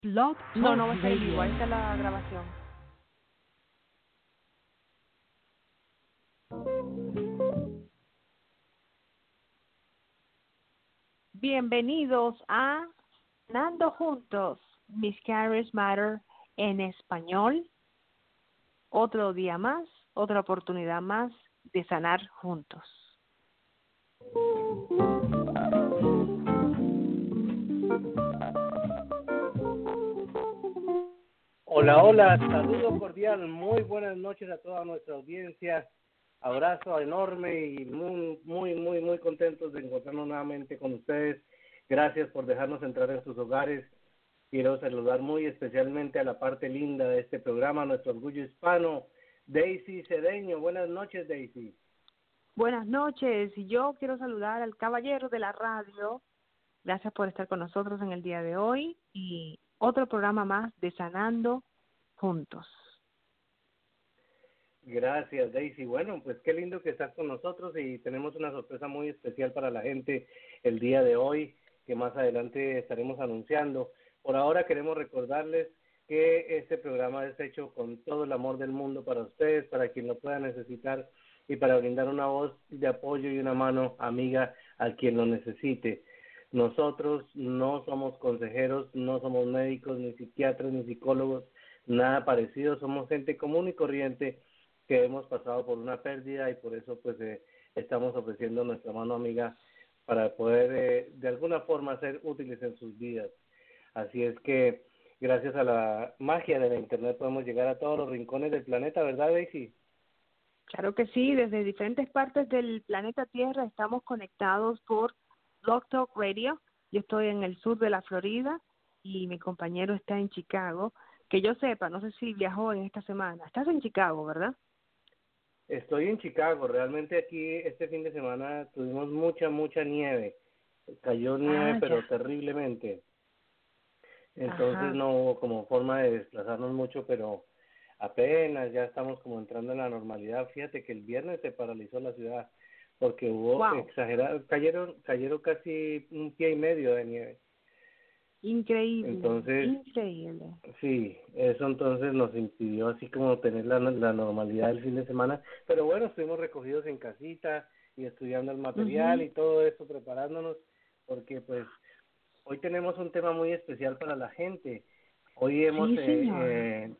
Blog No, Talk no va a estar en vivo, ahí Radio. está la grabación. Bienvenidos a Nando Juntos, Miscarriage Matter en español. Otro día más, otra oportunidad más de sanar juntos. Hola, hola, saludo cordial, muy buenas noches a toda nuestra audiencia, abrazo enorme y muy contentos de encontrarnos nuevamente con ustedes. Gracias por dejarnos entrar en sus hogares. Quiero saludar muy especialmente a la parte linda de este programa, nuestro orgullo hispano, Daisy Cedeño. Buenas noches, Daisy. Buenas noches, y yo quiero saludar al caballero de la radio. Gracias por estar con nosotros en el día de hoy y otro programa más de Sanando Juntos. Gracias, Daisy. Bueno, pues qué lindo que estás con nosotros y tenemos una sorpresa muy especial para la gente el día de hoy, que más adelante estaremos anunciando. Por ahora queremos recordarles que este programa es hecho con todo el amor del mundo para ustedes, para quien lo pueda necesitar y para brindar una voz de apoyo y una mano amiga a quien lo necesite. Nosotros no somos consejeros, no somos médicos, ni psiquiatras, ni psicólogos, nada parecido. Somos gente común y corriente que hemos pasado por una pérdida y por eso pues estamos ofreciendo nuestra mano amiga para poder de alguna forma ser útiles en sus vidas. Así es que gracias a la magia de la internet podemos llegar a todos los rincones del planeta, ¿verdad, Daisy? Claro que sí, desde diferentes partes del planeta Tierra estamos conectados por Blog Talk Radio. Yo estoy en el sur de la Florida y mi compañero está en Chicago. Que yo sepa, no sé si viajó en esta semana. Estás en Chicago, ¿verdad? Estoy en Chicago, realmente aquí este fin de semana tuvimos mucha nieve, cayó nieve Ah, pero ya. terriblemente, entonces Ajá. no hubo como forma de desplazarnos mucho, pero apenas ya estamos como entrando en la normalidad. Fíjate que el viernes se paralizó la ciudad porque hubo Wow. exagerado, cayeron casi un pie y medio de nieve. Increíble, Entonces, increíble. sí, eso entonces nos impidió así como tener la normalidad del fin de semana, pero bueno, estuvimos recogidos en casita y estudiando el material Mhm. y todo eso, preparándonos, porque pues hoy tenemos un tema muy especial para la gente. Hoy Sí, señor.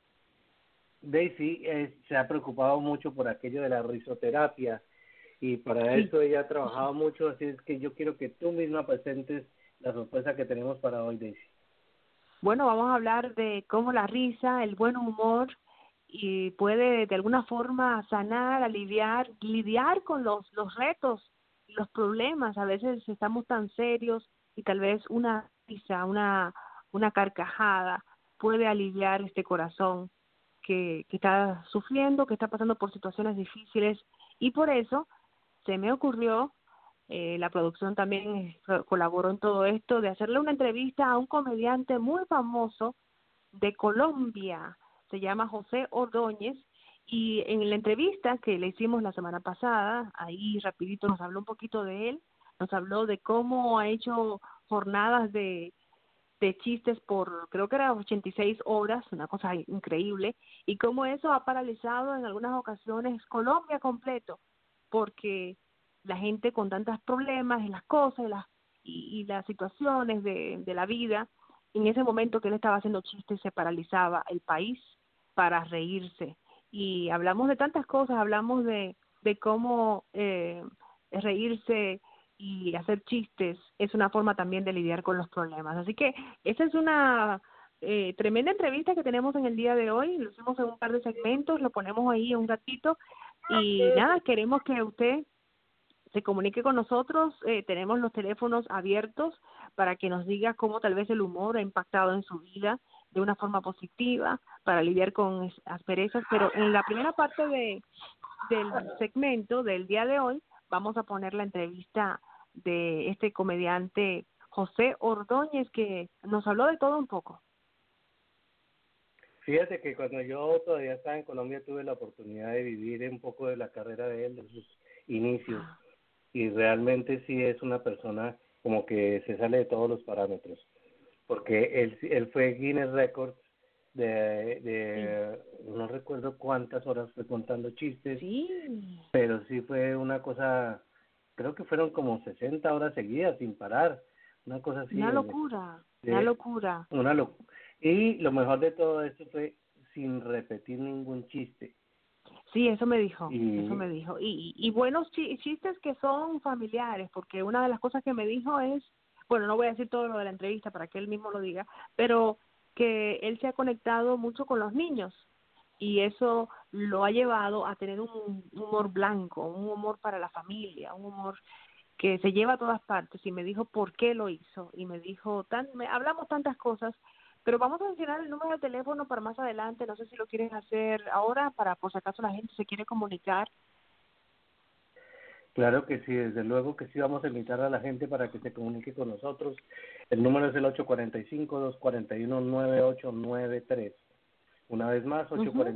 Daisy se ha preocupado mucho por aquello de la risoterapia y para Sí. eso ella ha trabajado mucho, así es que yo quiero que tú misma presentes la sorpresa que tenemos para hoy, Daisy. Bueno, vamos a hablar de cómo la risa, el buen humor y puede de alguna forma sanar, aliviar, lidiar con los retos, los problemas. A veces estamos tan serios y tal vez una risa, una carcajada puede aliviar este corazón que está sufriendo, que está pasando por situaciones difíciles y por eso se me ocurrió, la producción también colaboró en todo esto, de hacerle una entrevista a un comediante muy famoso de Colombia, se llama José Ordóñez, y en la entrevista que le hicimos la semana pasada, ahí rapidito nos habló un poquito de él, nos habló de cómo ha hecho jornadas de chistes por, creo que era 86 horas, una cosa increíble, y cómo eso ha paralizado en algunas ocasiones Colombia completo, porque la gente con tantos problemas y las cosas y las situaciones de la vida, en ese momento que él estaba haciendo chistes se paralizaba el país para reírse. Y hablamos de tantas cosas, hablamos de cómo reírse y hacer chistes es una forma también de lidiar con los problemas. Así que esa es una tremenda entrevista que tenemos en el día de hoy. Lo hicimos en un par de segmentos, lo ponemos ahí un ratito. Y nada, queremos que usted se comunique con nosotros. Tenemos los teléfonos abiertos para que nos diga cómo tal vez el humor ha impactado en su vida de una forma positiva para lidiar con asperezas. Pero en la primera parte del segmento del día de hoy vamos a poner la entrevista de este comediante José Ordóñez, que nos habló de todo un poco. Fíjate que cuando yo todavía estaba en Colombia tuve la oportunidad de vivir un poco de la carrera de él, de sus inicios, Ah, y realmente sí es una persona como que se sale de todos los parámetros, porque él fue Guinness Records de no recuerdo cuántas horas fue contando chistes, Sí. pero sí fue una cosa, creo que fueron como 60 horas seguidas sin parar, una cosa así, Una locura, una de locura. una locura. Y lo mejor de todo esto fue sin repetir ningún chiste. Sí, eso me dijo, eso Y me dijo. Y buenos chistes que son familiares, porque una de las cosas que me dijo es, bueno, no voy a decir todo lo de la entrevista para que él mismo lo diga, pero que él se ha conectado mucho con los niños y eso lo ha llevado a tener un humor blanco, un humor para la familia, un humor que se lleva a todas partes y me dijo por qué lo hizo y me dijo, hablamos tantas cosas, pero vamos a mencionar el número de teléfono para más adelante, no sé si lo quieren hacer ahora para por si acaso la gente se quiere comunicar. claro que sí, desde luego que sí, vamos a invitar a la gente para que se comunique con nosotros. El número es el 845-241-9893. Una vez más, Ujú.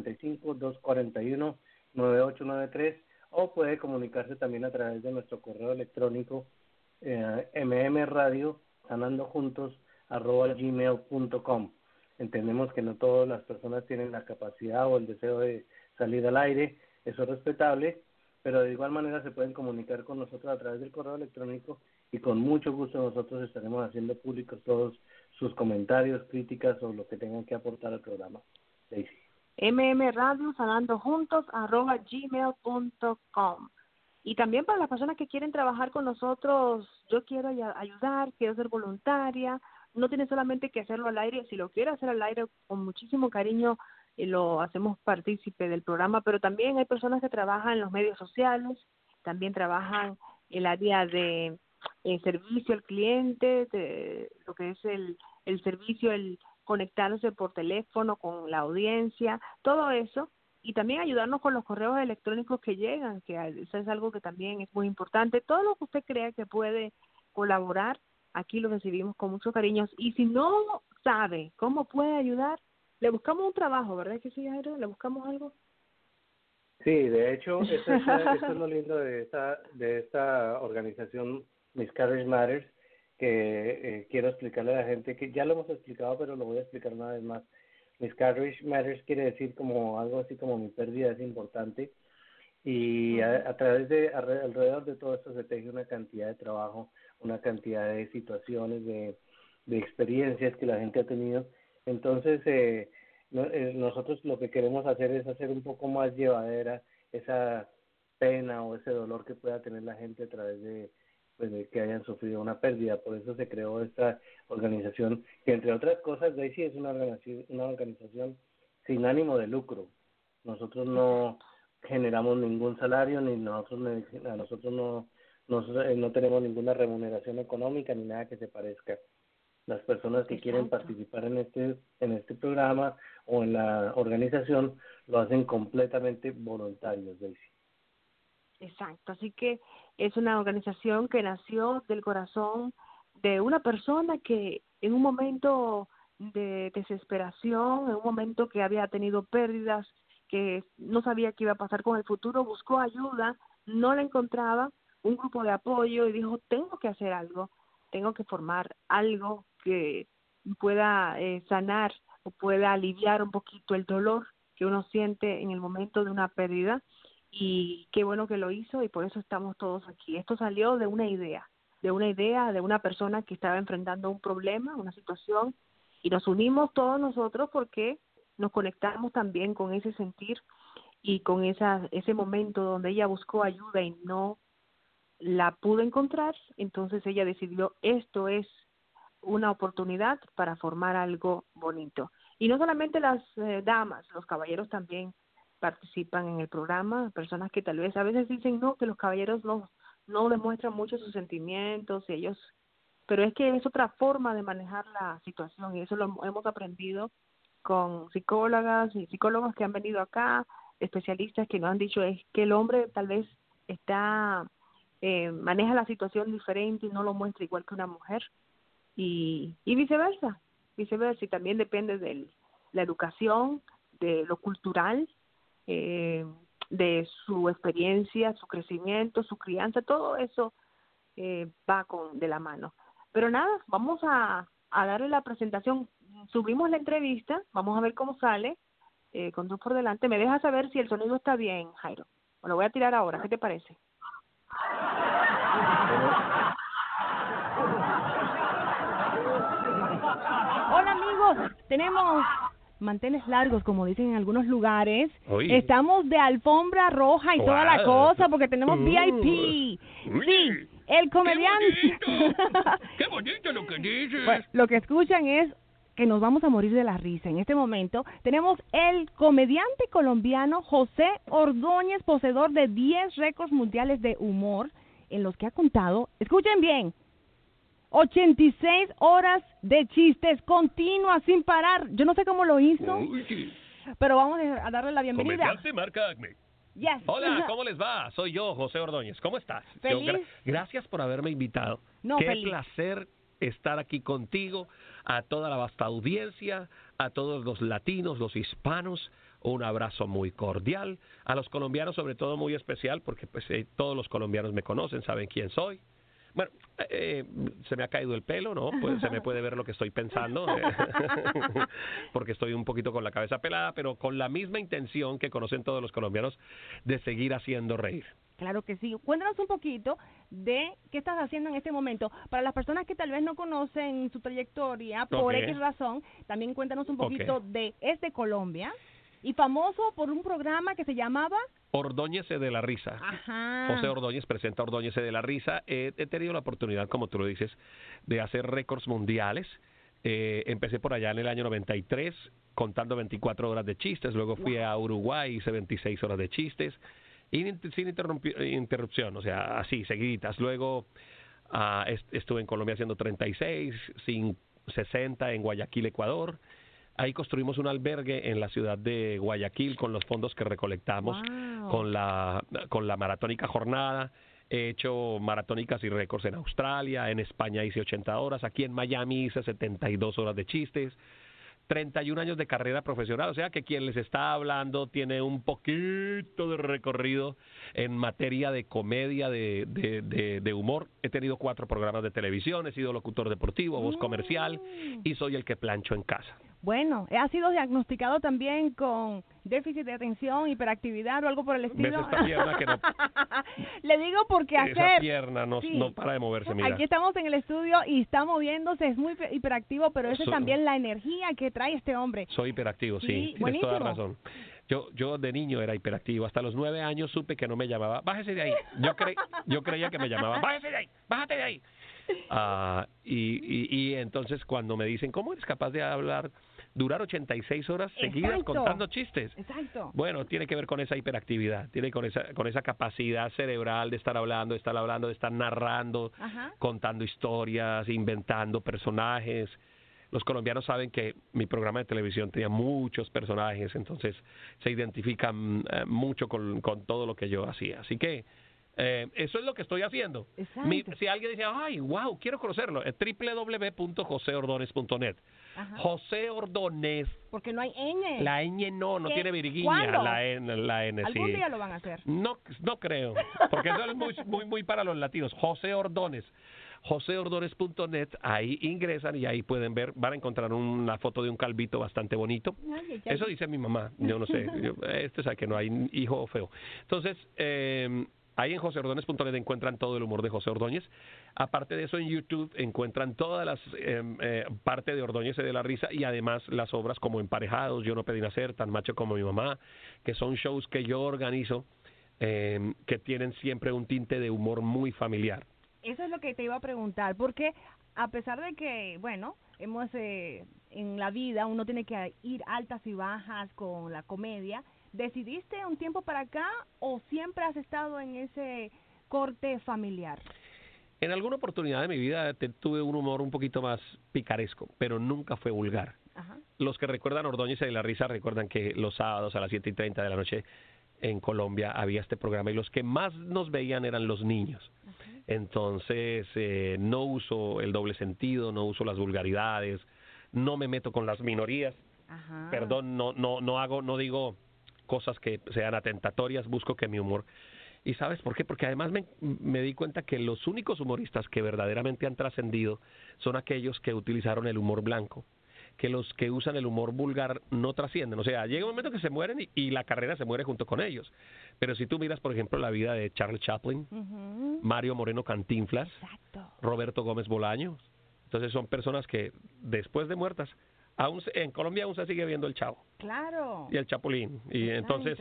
845-241-9893, o puede comunicarse también a través de nuestro correo electrónico mmradio, sanando juntos, @gmail.com. Entendemos que no todas las personas tienen la capacidad o el deseo de salir al aire, eso es respetable, pero de igual manera se pueden comunicar con nosotros a través del correo electrónico y con mucho gusto nosotros estaremos haciendo públicos todos sus comentarios, críticas o lo que tengan que aportar al programa. Daisy. Radio sanando juntos @gmail.com. Y también para las personas que quieren trabajar con nosotros, yo quiero ayudar, quiero ser voluntaria, no tiene solamente que hacerlo al aire, si lo quiere hacer al aire con muchísimo cariño, lo hacemos partícipe del programa, pero también hay personas que trabajan en los medios sociales, también trabajan el área de servicio al cliente, de lo que es el servicio, el conectarse por teléfono con la audiencia, todo eso, y también ayudarnos con los correos electrónicos que llegan, que eso es algo que también es muy importante. Todo lo que usted crea que puede colaborar, aquí lo recibimos con mucho cariño. Y si no sabe cómo puede ayudar, le buscamos un trabajo, ¿verdad que sí, Jairo? ¿Le buscamos algo? Sí, de hecho, eso es lo lindo de esta organización Miscarriage Matters, que quiero explicarle a la gente que ya lo hemos explicado, pero lo voy a explicar una vez más. Miscarriage Matters quiere decir como algo así como mi pérdida es importante, y Ujú. a través de alrededor de todo esto se teje una cantidad de trabajo, una cantidad de situaciones, de experiencias que la gente ha tenido. Entonces, nosotros lo que queremos hacer es hacer un poco más llevadera esa pena o ese dolor que pueda tener la gente a través de, pues, de que hayan sufrido una pérdida. Por eso se creó esta organización, que entre otras cosas, Daisy, es una organización sin ánimo de lucro. Nosotros no Exacto, generamos ningún salario, ni a nosotros no tenemos ninguna remuneración económica ni nada que se parezca. Las personas que quieren exacto. participar en este programa o en la organización lo hacen completamente voluntarios, Daisy. Exacto, así que es una organización que nació del corazón de una persona que en un momento de desesperación, en un momento que había tenido pérdidas, que no sabía qué iba a pasar con el futuro, buscó ayuda, no la encontraba, un grupo de apoyo y dijo, tengo que hacer algo, tengo que formar algo que pueda sanar o pueda aliviar un poquito el dolor que uno siente en el momento de una pérdida y qué bueno que lo hizo y por eso estamos todos aquí. Esto salió de una persona que estaba enfrentando un problema, una situación, y nos unimos todos nosotros porque nos conectamos también con ese sentir y con ese momento donde ella buscó ayuda y no la pudo encontrar, entonces ella decidió, esto es una oportunidad para formar algo bonito. Y no solamente las damas, los caballeros también participan en el programa, personas que tal vez a veces dicen no, que los caballeros no demuestran mucho sus sentimientos, ellos, pero es que es otra forma de manejar la situación y eso lo hemos aprendido con psicólogas y psicólogos que han venido acá, especialistas que nos han dicho es que el hombre tal vez está maneja la situación diferente y no lo muestra igual que una mujer y viceversa, y también depende de la educación, de lo cultural, eh, de su experiencia, su crecimiento, su crianza, todo eso va de la mano. Pero nada, vamos a darle la presentación. Subimos la entrevista, vamos a ver cómo sale, con Dios por delante. Me deja saber si el sonido está bien, Jairo. Me lo voy a tirar ahora, ¿qué te parece? Hola amigos, tenemos manteles largos, como dicen en algunos lugares. Uy. Estamos de alfombra roja y toda la cosa porque tenemos VIP. Uy. Sí, el comediante. ¡Qué bonito lo que dices! Bueno, lo que escuchan es que nos vamos a morir de la risa. En este momento tenemos el comediante colombiano José Ordóñez, poseedor de 10 récords mundiales de humor, en los que ha contado, escuchen bien, 86 horas de chistes continuas sin parar. Yo no sé cómo lo hizo, Uy. pero vamos a darle la bienvenida. Comediante marca Acme. Yes. Hola, ¿cómo les va? Soy yo, José Ordóñez. ¿Cómo estás? Feliz. Gracias por haberme invitado. No, Qué feliz. placer estar aquí contigo, a toda la vasta audiencia, a todos los latinos, los hispanos. Un abrazo muy cordial. A los colombianos, sobre todo, muy especial, porque pues todos los colombianos me conocen, saben quién soy. Bueno, se me ha caído el pelo, ¿no? Pues se me puede ver lo que estoy pensando, porque estoy un poquito con la cabeza pelada, pero con la misma intención que conocen todos los colombianos de seguir haciendo reír. Claro que sí. Cuéntanos un poquito de qué estás haciendo en este momento. Para las personas que tal vez no conocen su trayectoria, por Ok. X razón, también cuéntanos un poquito Es de Colombia y famoso por un programa que se llamaba Ordóñese de la risa. Ajá. José Ordóñez presenta Ordóñese de la risa. He tenido la oportunidad, como tú lo dices, de hacer récords mundiales. Empecé por allá en el año 93 contando 24 horas de chistes. Luego fui a Uruguay, hice 26 horas de chistes. Sin interrupción, o sea, así, seguiditas. Luego estuve en Colombia haciendo 36, 60 en Guayaquil, Ecuador. Ahí construimos un albergue en la ciudad de Guayaquil con los fondos que recolectamos con la maratónica jornada. He hecho maratónicas y récords en Australia, en España hice 80 horas, aquí en Miami hice 72 horas de chistes. 31 años de carrera profesional, o sea que quien les está hablando tiene un poquito de recorrido en materia de comedia, de humor. He tenido 4 programas de televisión, he sido locutor deportivo, voz comercial y soy el que plancho en casa. Bueno, ha sido diagnosticado también con déficit de atención, hiperactividad o algo por el estilo. ¿Ves esta pierna que no? Le digo porque Esa pierna no sí. no para de moverse, mira. Aquí estamos en el estudio y está moviéndose, es muy hiperactivo, pero esa es también la energía que trae este hombre. Soy hiperactivo, sí, tienes buenísimo. toda razón. Yo de niño era hiperactivo. Hasta los 9 años supe que no me llamaba. Bájese de ahí. Yo creía que me llamaba. Bájese de ahí. Bájate de ahí. Y entonces cuando me dicen, ¿cómo eres capaz de durar 86 horas seguidas contando chistes? Exacto. Bueno, tiene que ver con esa hiperactividad, tiene con esa capacidad cerebral de estar hablando, de estar narrando, contando historias, inventando personajes. Los colombianos saben que mi programa de televisión tenía muchos personajes, entonces se identifican mucho con todo lo que yo hacía. Así que eso es lo que estoy haciendo. Si alguien dice, ay, wow, quiero conocerlo, es www.joseordonez.net. José Ordóñez. Porque no hay ñ. La ñ no tiene virguiña. ¿Cuándo? La N ¿Algún sí. día lo van a hacer? No creo, porque eso es muy para los latinos. José Ordóñez. joseordonez.net, ahí ingresan y ahí pueden ver, van a encontrar una foto de un calvito bastante bonito. Eso dice mi mamá, yo no sé, sabe que no hay hijo feo. Entonces, ahí en joseordonez.net encuentran todo el humor de José Ordóñez. Aparte de eso, en YouTube encuentran todas las parte de Ordóñez de la risa y además las obras como Emparejados, Yo no pedí nacer, Tan macho como mi mamá, que son shows que yo organizo, que tienen siempre un tinte de humor muy familiar. Eso es lo que te iba a preguntar, porque a pesar de que, bueno, hemos en la vida uno tiene que ir altas y bajas con la comedia, ¿decidiste un tiempo para acá o siempre has estado en ese corte familiar? En alguna oportunidad de mi vida tuve un humor un poquito más picaresco, pero nunca fue vulgar. Los que recuerdan Ordóñez de la risa recuerdan que los sábados a las 7:30 de la noche en Colombia había este programa y los que más nos veían eran los niños. Entonces no uso el doble sentido, no uso las vulgaridades, no me meto con las minorías. Perdón, no digo cosas que sean atentatorias, busco que mi humor ¿Y sabes por qué? Porque además me di cuenta que los únicos humoristas que verdaderamente han trascendido son aquellos que utilizaron el humor blanco, que los que usan el humor vulgar no trascienden. O sea, llega un momento que se mueren y la carrera se muere junto con ellos. Pero si tú miras, por ejemplo, la vida de Charles Chaplin, Mario Moreno Cantinflas, Roberto Gómez Bolaño, entonces son personas que después de muertas, en Colombia aún se sigue viendo el Chavo. Claro. Y el Chapulín. Y entonces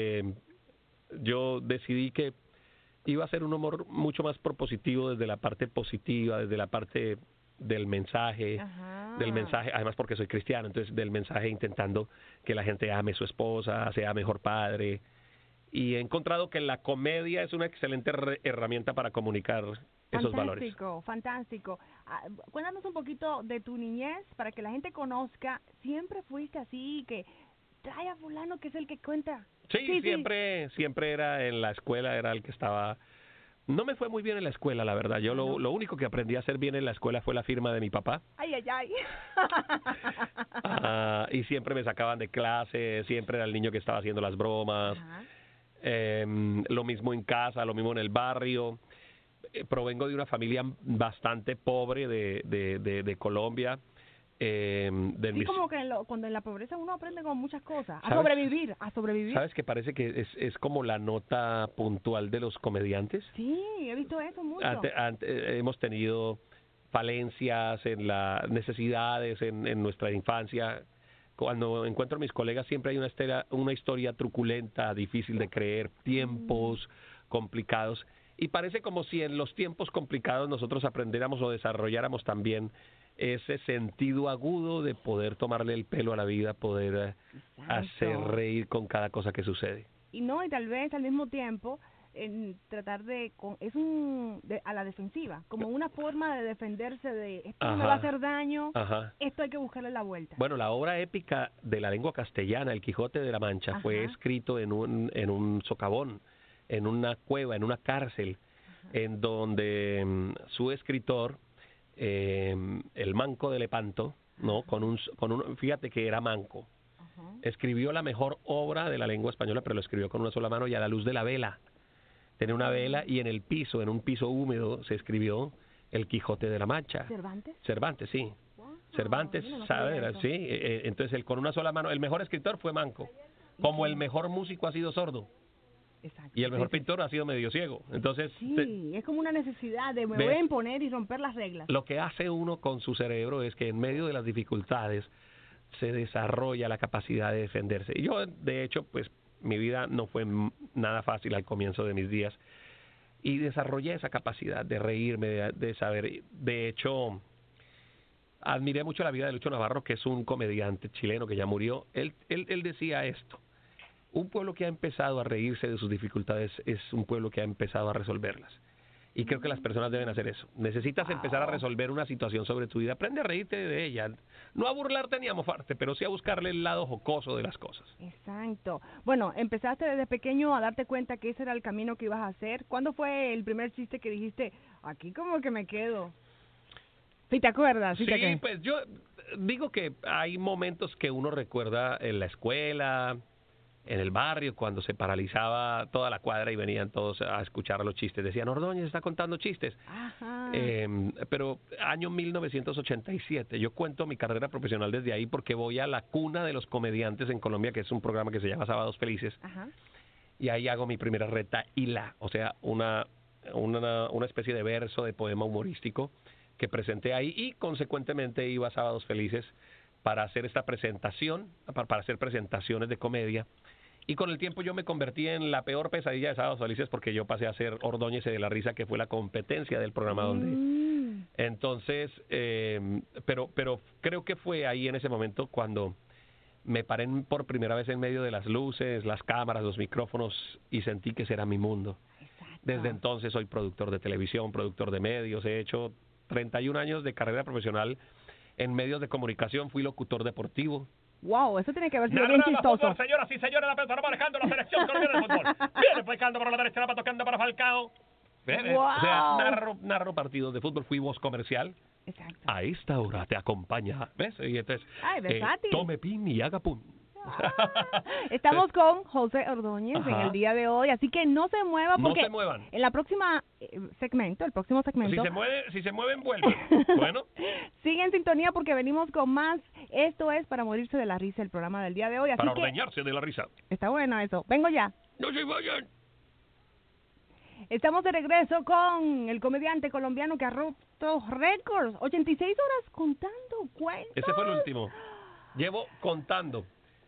yo decidí que iba a ser un humor mucho más propositivo desde la parte positiva, desde la parte del mensaje, además porque soy cristiano, entonces del mensaje intentando que la gente ame a su esposa, sea mejor padre. Y he encontrado que la comedia es una excelente herramienta para comunicar esos valores. Fantástico. Cuéntanos un poquito de tu niñez para que la gente conozca. ¿Siempre fuiste así, que trae a fulano que es el que cuenta? Sí, siempre era en la escuela, era el que estaba... No me fue muy bien en la escuela, la verdad. Yo lo único que aprendí a hacer bien en la escuela fue la firma de mi papá. Ay. Y siempre me sacaban de clase, siempre era el niño que estaba haciendo las bromas. Lo mismo en casa, lo mismo en el barrio. Provengo de una familia bastante pobre de Colombia. Como que cuando en la pobreza uno aprende con muchas cosas, a sobrevivir. ¿Sabes que parece que es como la nota puntual de los comediantes? Sí, he visto eso mucho. Hemos tenido falencias en las necesidades en nuestra infancia. Cuando encuentro a mis colegas siempre hay una historia truculenta, difícil de creer, tiempos complicados. Y parece como si en los tiempos complicados nosotros aprendiéramos o desarrolláramos también ese sentido agudo de poder tomarle el pelo a la vida, poder hacer reír con cada cosa que sucede. Y tal vez al mismo tiempo en tratar a la defensiva, como una forma de defenderse de esto no me va a hacer daño, esto hay que buscarle la vuelta. Bueno, la obra épica de la lengua castellana, El Quijote de la Mancha, fue escrito en un socavón, en una cueva, en una cárcel, en donde su escritor, el manco de Lepanto, ¿no? Fíjate que era manco. Escribió la mejor obra de la lengua española, pero lo escribió con una sola mano y a la luz de la vela. Tenía una vela y en un piso húmedo, se escribió El Quijote de la Mancha. ¿Cervantes, sí. Wow. Cervantes, ¿sabes? Sí. Entonces, él con una sola mano, el mejor escritor fue manco. Como el mejor músico ha sido sordo. Exacto. Y el mejor pintor ha sido medio ciego. Entonces, es como una necesidad de me voy a imponer y romper las reglas. Lo que hace uno con su cerebro es que en medio de las dificultades se desarrolla la capacidad de defenderse. Y yo, de hecho, pues mi vida no fue nada fácil al comienzo de mis días y desarrollé esa capacidad de reírme, de saber. De hecho, admiré mucho la vida de Lucho Navarro, que es un comediante chileno que ya murió. Él decía esto: un pueblo que ha empezado a reírse de sus dificultades es un pueblo que ha empezado a resolverlas. Y creo que las personas deben hacer eso. Necesitas empezar a resolver una situación sobre tu vida. Aprende a reírte de ella. No a burlarte ni a mofarte, pero sí a buscarle el lado jocoso de las cosas. Exacto. Bueno, empezaste desde pequeño a darte cuenta que ese era el camino que ibas a hacer. ¿Cuándo fue el primer chiste que dijiste, aquí como que me quedo? ¿Sí te acuerdas? Sí, pues yo digo que hay momentos que uno recuerda en la escuela, en el barrio, cuando se paralizaba toda la cuadra y venían todos a escuchar los chistes. Decían, Ordóñez está contando chistes. Pero año 1987, yo cuento mi carrera profesional desde ahí porque voy a la cuna de los comediantes en Colombia, que es un programa que se llama Sábados Felices. Y ahí hago mi primera retahíla, o sea, una especie de verso, de poema humorístico que presenté ahí y consecuentemente iba a Sábados Felices para hacer esta presentación, para hacer presentaciones de comedia. Y con el tiempo yo me convertí en la peor pesadilla de Sábados Felices porque yo pasé a ser Ordóñez de la Risa, que fue la competencia del programa donde... Entonces, pero creo que fue ahí en ese momento cuando me paré por primera vez en medio de las luces, las cámaras, los micrófonos y sentí que ese era mi mundo. Desde entonces soy productor de televisión, productor de medios, he hecho 31 años de carrera profesional en medios de comunicación, fui locutor deportivo. Wow, eso tiene que haber sido bien chistoso. Fútbol, señoras y señores, la pelota manejando la selección colombiana de fútbol. Viene pecando por la derecha, la va tocando para Falcao. Wow. O sea, narro partidos de fútbol, fui voz comercial. Exacto. A esta hora te acompaña, ¿ves? Y entonces, versátil. tome pin y haga pum. Estamos con José Ordóñez en el día de hoy, así que no se mueva porque no se muevan. En la próxima el próximo segmento. Si se mueven, vuelven. Bueno. Sigue en sintonía porque venimos con más. Esto es Para Morirse de la Risa, el programa del día de hoy. Así para ordeñarse de la risa. Está bueno eso. Vengo ya. No se vayan. Estamos de regreso con el comediante colombiano que ha roto récords. 86 horas contando cuentos. Ese fue el último. Llevo contando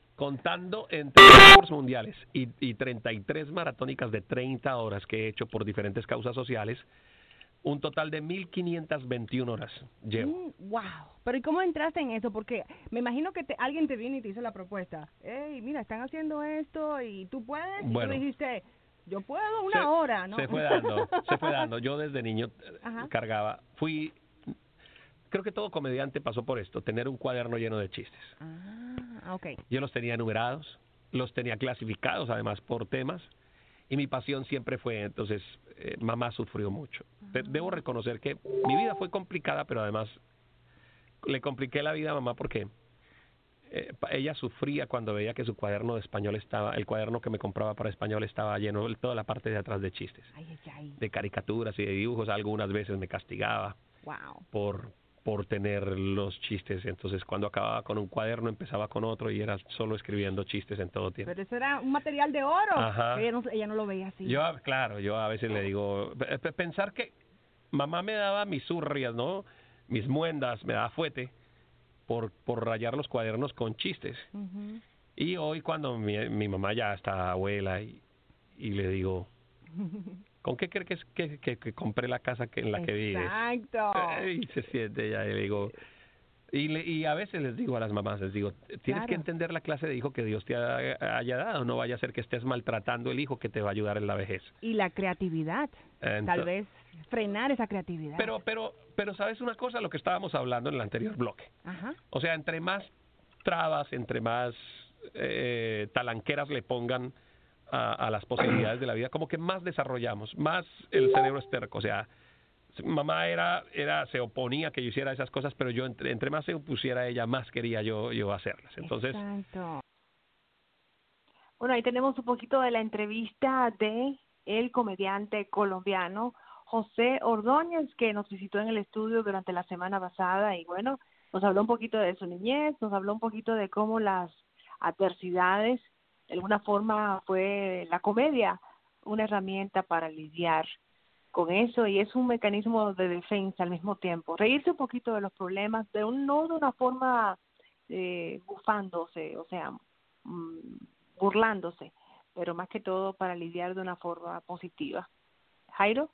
entre récords mundiales y 33 maratónicas de 30 horas que he hecho por diferentes causas sociales. Un total de 1.521 horas llevo. Wow. Pero ¿y cómo entraste en eso? Porque me imagino que alguien te vino y te hizo la propuesta. Hey, mira, están haciendo esto y tú puedes. Bueno, y tú dijiste, yo puedo una hora, ¿no? Se fue dando. Yo desde niño cargaba. Creo que todo comediante pasó por esto, tener un cuaderno lleno de chistes. Okay. Yo los tenía numerados, los tenía clasificados además por temas, y mi pasión siempre fue, entonces, mamá sufrió mucho. Debo reconocer que mi vida fue complicada, pero además le compliqué la vida a mamá porque ella sufría cuando veía que su cuaderno de español el cuaderno que me compraba para español estaba lleno, toda la parte de atrás de chistes, de caricaturas y de dibujos. Algunas veces me castigaba por tener los chistes. Entonces, cuando acababa con un cuaderno, empezaba con otro y era solo escribiendo chistes en todo tiempo. Pero eso era un material de oro. Ella no lo veía así. Yo a veces le digo, pensar que mamá me daba mis zurrias, ¿no? Mis muendas, me daba fuete por rayar los cuadernos con chistes. Y hoy cuando mi mamá ya está abuela y le digo, ¿con qué crees que compré la casa en la que vives? Exacto. Y se siente ya y le digo, y a veces les digo a las mamás, tienes que entender la clase de hijo que Dios te haya dado, no vaya a ser que estés maltratando el hijo que te va a ayudar en la vejez. Y la creatividad, tal vez frenar esa creatividad. Pero ¿sabes una cosa? Lo que estábamos hablando en el anterior bloque. O sea, entre más trabas, entre más talanqueras le pongan a las posibilidades de la vida, como que más desarrollamos, más el cerebro es terco. O sea, mamá se oponía que yo hiciera esas cosas, pero yo entre más se opusiera a ella, más quería yo hacerlas. Entonces, exacto. Bueno, ahí tenemos un poquito de la entrevista de el comediante colombiano José Ordóñez, que nos visitó en el estudio durante la semana pasada y bueno, nos habló un poquito de su niñez, nos habló un poquito de cómo las adversidades, de alguna forma fue la comedia una herramienta para lidiar con eso y es un mecanismo de defensa al mismo tiempo. Reírse un poquito de los problemas, no de una forma bufándose, o sea, burlándose, pero más que todo para lidiar de una forma positiva. Jairo.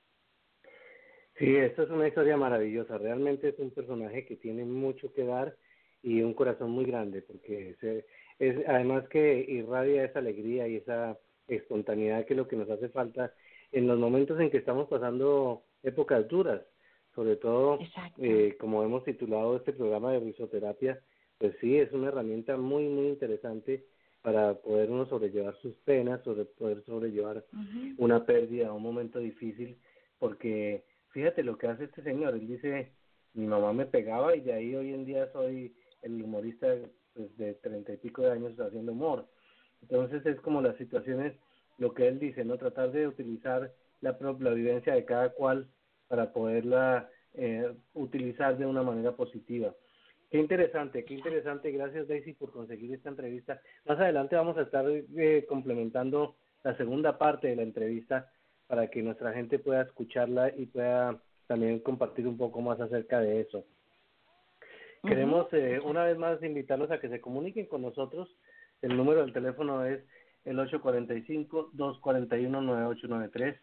Sí, esto es una historia maravillosa. Realmente es un personaje que tiene mucho que dar y un corazón muy grande, porque es además que irradia esa alegría y esa espontaneidad que es lo que nos hace falta en los momentos en que estamos pasando épocas duras, sobre todo como hemos titulado este programa de risoterapia, pues sí, es una herramienta muy, muy interesante para poder uno sobrellevar sus penas, poder sobrellevar una pérdida, un momento difícil, porque fíjate lo que hace este señor, él dice, mi mamá me pegaba y de ahí hoy en día soy el humorista pues, de 30 y pico de años haciendo humor. Entonces es como las situaciones, lo que él dice, no tratar de utilizar la vivencia de cada cual para poderla utilizar de una manera positiva. Qué interesante, gracias Daisy por conseguir esta entrevista. Más adelante vamos a estar complementando la segunda parte de la entrevista para que nuestra gente pueda escucharla y pueda también compartir un poco más acerca de eso. Queremos una vez más invitarlos a que se comuniquen con nosotros. El número del teléfono es el 845-241-9893,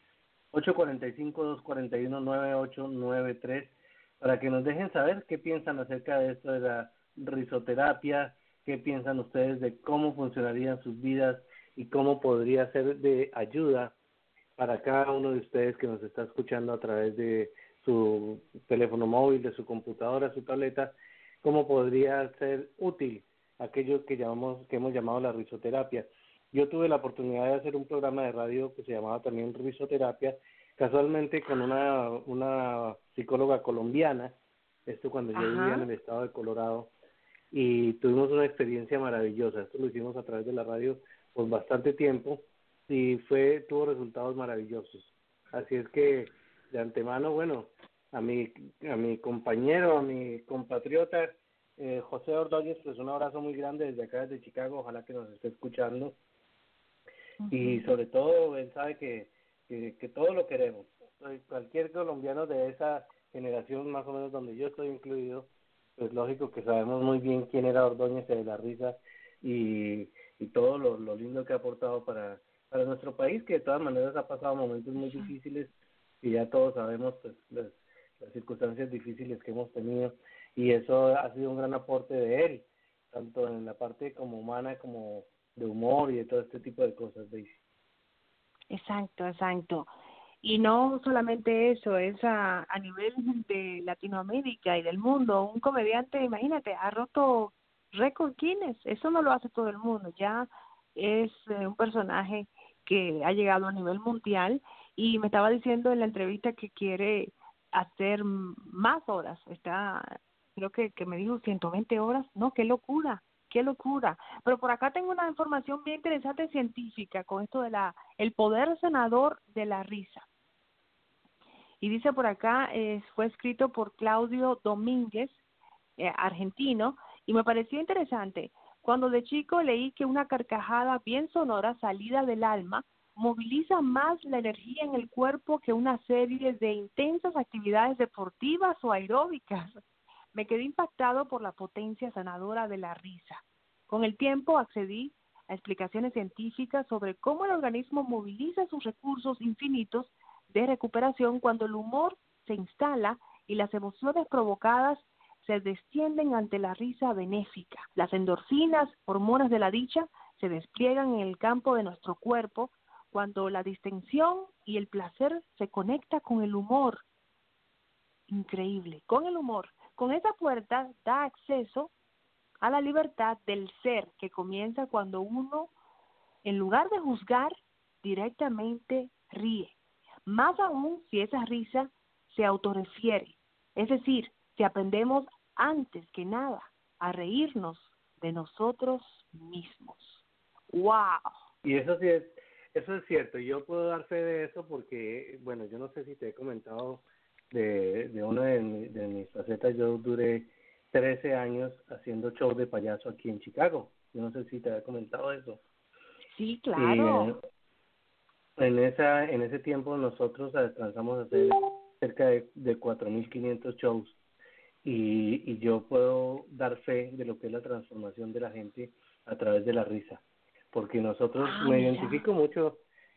845-241-9893, para que nos dejen saber qué piensan acerca de esto de la risoterapia, qué piensan ustedes de cómo funcionarían sus vidas y cómo podría ser de ayuda para cada uno de ustedes que nos está escuchando a través de su teléfono móvil, de su computadora, su tableta, cómo podría ser útil aquello que hemos llamado la risoterapia. Yo tuve la oportunidad de hacer un programa de radio que se llamaba también Risoterapia, casualmente con una psicóloga colombiana, esto cuando yo vivía en el estado de Colorado, y tuvimos una experiencia maravillosa. Esto lo hicimos a través de la radio por bastante tiempo y tuvo resultados maravillosos. Así es que de antemano, bueno, a mi compañero, a mi compatriota José Ordóñez, pues un abrazo muy grande desde acá, desde Chicago, ojalá que nos esté escuchando. Y sobre todo, él sabe que todo lo queremos. Cualquier colombiano de esa generación, más o menos donde yo estoy incluido, pues lógico que sabemos muy bien quién era Ordóñez de la Risa y todo lo lindo que ha aportado para nuestro país, que de todas maneras ha pasado momentos muy difíciles y ya todos sabemos pues las circunstancias difíciles que hemos tenido, y eso ha sido un gran aporte de él, tanto en la parte como humana como de humor y de todo este tipo de cosas, Daisy. Exacto. Y no solamente eso, es a nivel de Latinoamérica y del mundo. Un comediante, imagínate, ha roto récord Guinness. Eso no lo hace todo el mundo. Ya es un personaje que ha llegado a nivel mundial, y me estaba diciendo en la entrevista que quiere hacer más horas. Creo que me dijo 120 horas. No, qué locura. Pero por acá tengo una información bien interesante científica con esto de el poder sanador de la risa. Y dice por acá, fue escrito por Claudio Domínguez, argentino, y me pareció interesante. Cuando de chico leí que una carcajada bien sonora salida del alma moviliza más la energía en el cuerpo que una serie de intensas actividades deportivas o aeróbicas. Me quedé impactado por la potencia sanadora de la risa. Con el tiempo accedí a explicaciones científicas sobre cómo el organismo moviliza sus recursos infinitos de recuperación cuando el humor se instala y las emociones provocadas se descienden ante la risa benéfica. Las endorfinas, hormonas de la dicha, se despliegan en el campo de nuestro cuerpo cuando la distensión y el placer se conecta con el humor. Increíble, con el humor. Con esa puerta da acceso a la libertad del ser, que comienza cuando uno, en lugar de juzgar, directamente ríe. Más aún si esa risa se autorrefiere. Es decir, si aprendemos antes que nada a reírnos de nosotros mismos. ¡Wow! Y eso es cierto. Yo puedo dar fe de eso porque, bueno, yo no sé si te he comentado de una de mis facetas. Yo duré 13 años haciendo show de payaso aquí en Chicago. Yo no sé si te había comentado eso. Sí, claro. En ese tiempo nosotros alcanzamos a hacer cerca de 4.500 shows, y yo puedo dar fe de lo que es la transformación de la gente a través de la risa, porque nosotros me identifico mucho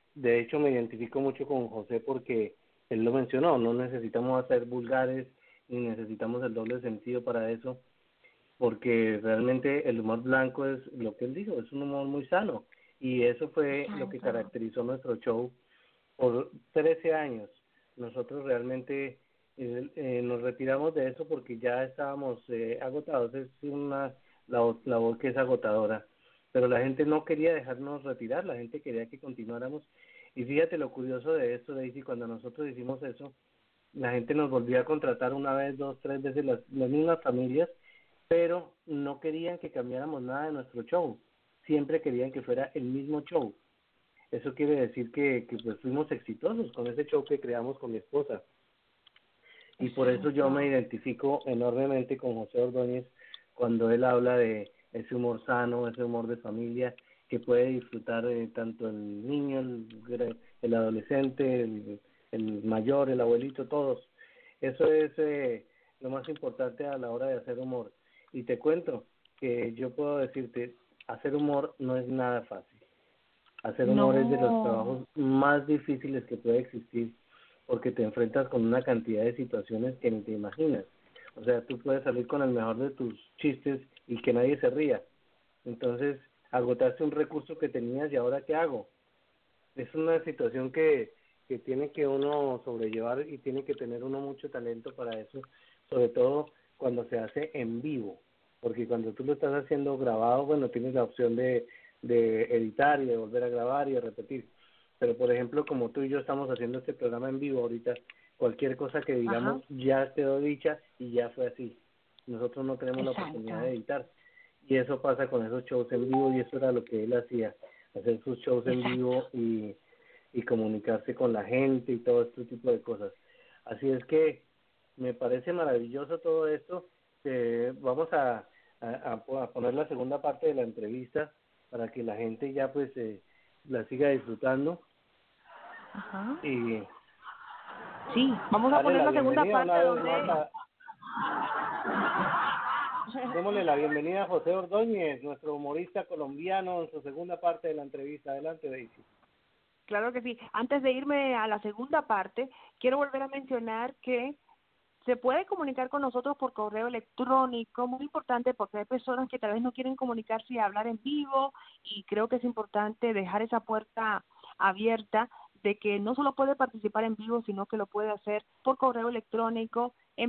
con José, porque él lo mencionó, no necesitamos hacer vulgares ni necesitamos el doble sentido para eso, porque realmente el humor blanco es lo que él dijo, es un humor muy sano, y eso fue lo que caracterizó nuestro show por 13 años. Nosotros realmente nos retiramos de eso porque ya estábamos agotados. Es una labor que es agotadora, pero la gente no quería dejarnos retirar, la gente quería que continuáramos. Y fíjate lo curioso de esto, Daisy, cuando nosotros hicimos eso, la gente nos volvía a contratar una vez, dos, tres veces, las mismas familias, pero no querían que cambiáramos nada de nuestro show, siempre querían que fuera el mismo show. Eso quiere decir que pues fuimos exitosos con ese show que creamos con mi esposa. Y por eso yo me identifico enormemente con José Ordóñez cuando él habla de ese humor sano, ese humor de familia que puede disfrutar tanto el niño, el adolescente, el mayor, el abuelito, todos. Eso es lo más importante a la hora de hacer humor. Y te cuento que yo puedo decirte, hacer humor no es nada fácil. Hacer humor es de los trabajos más difíciles que puede existir, porque te enfrentas con una cantidad de situaciones que ni te imaginas. O sea, tú puedes salir con el mejor de tus chistes y que nadie se ría. Entonces, agotaste un recurso que tenías y ahora ¿qué hago? Es una situación que tiene que uno sobrellevar y tiene que tener uno mucho talento para eso, sobre todo cuando se hace en vivo, porque cuando tú lo estás haciendo grabado, bueno, tienes la opción de editar y de volver a grabar y de repetir. Pero, por ejemplo, como tú y yo estamos haciendo este programa en vivo ahorita, cualquier cosa que digamos ya quedó dicha y ya fue así. Nosotros no tenemos la oportunidad de editar. y eso pasa con esos shows en vivo, y eso era lo que él hacía, hacer sus shows en vivo y comunicarse con la gente y todo este tipo de cosas. Así es que me parece maravilloso todo esto. Vamos a poner la segunda parte de la entrevista para que la gente ya pues la siga disfrutando. Ajá. Y sí, vamos a poner la segunda parte donde... Démosle la bienvenida a José Ordóñez, nuestro humorista colombiano, en su segunda parte de la entrevista. Adelante, Daisy. Claro que sí. Antes de irme a la segunda parte, quiero volver a mencionar que se puede comunicar con nosotros por correo electrónico, muy importante porque hay personas que tal vez no quieren comunicarse y hablar en vivo, y creo que es importante dejar esa puerta abierta de que no solo puede participar en vivo, sino que lo puede hacer por correo electrónico,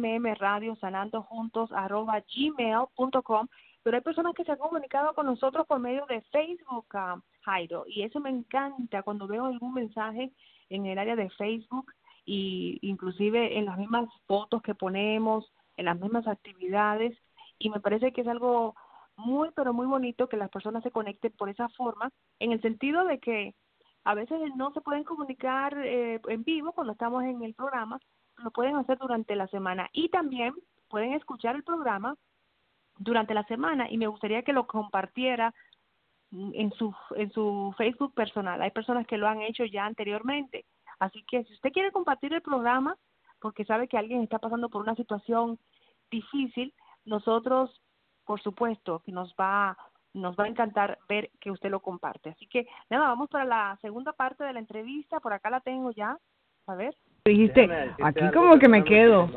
mmradiosanandojuntos@gmail.com. Pero hay personas que se han comunicado con nosotros por medio de Facebook, Jairo, y eso me encanta cuando veo algún mensaje en el área de Facebook, y inclusive en las mismas fotos que ponemos, en las mismas actividades, y me parece que es algo muy, pero muy bonito que las personas se conecten por esa forma, en el sentido de que a veces no se pueden comunicar en vivo cuando estamos en el programa, lo pueden hacer durante la semana, y también pueden escuchar el programa durante la semana, y me gustaría que lo compartiera en su Facebook personal. Hay personas que lo han hecho ya anteriormente, así que si usted quiere compartir el programa porque sabe que alguien está pasando por una situación difícil, nosotros, por supuesto, que nos va a encantar ver que usted lo comparte. Así que nada, vamos para la segunda parte de la entrevista. Por acá la tengo ya. A ver. Dijiste, aquí como que me quedo.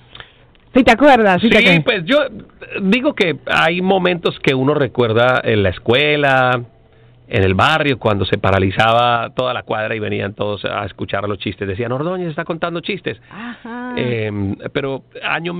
¿Sí te acuerdas? Sí, pues yo digo que hay momentos que uno recuerda en la escuela, en el barrio, cuando se paralizaba toda la cuadra y venían todos a escuchar los chistes. Decían, Ordóñez está contando chistes. Ajá. Pero año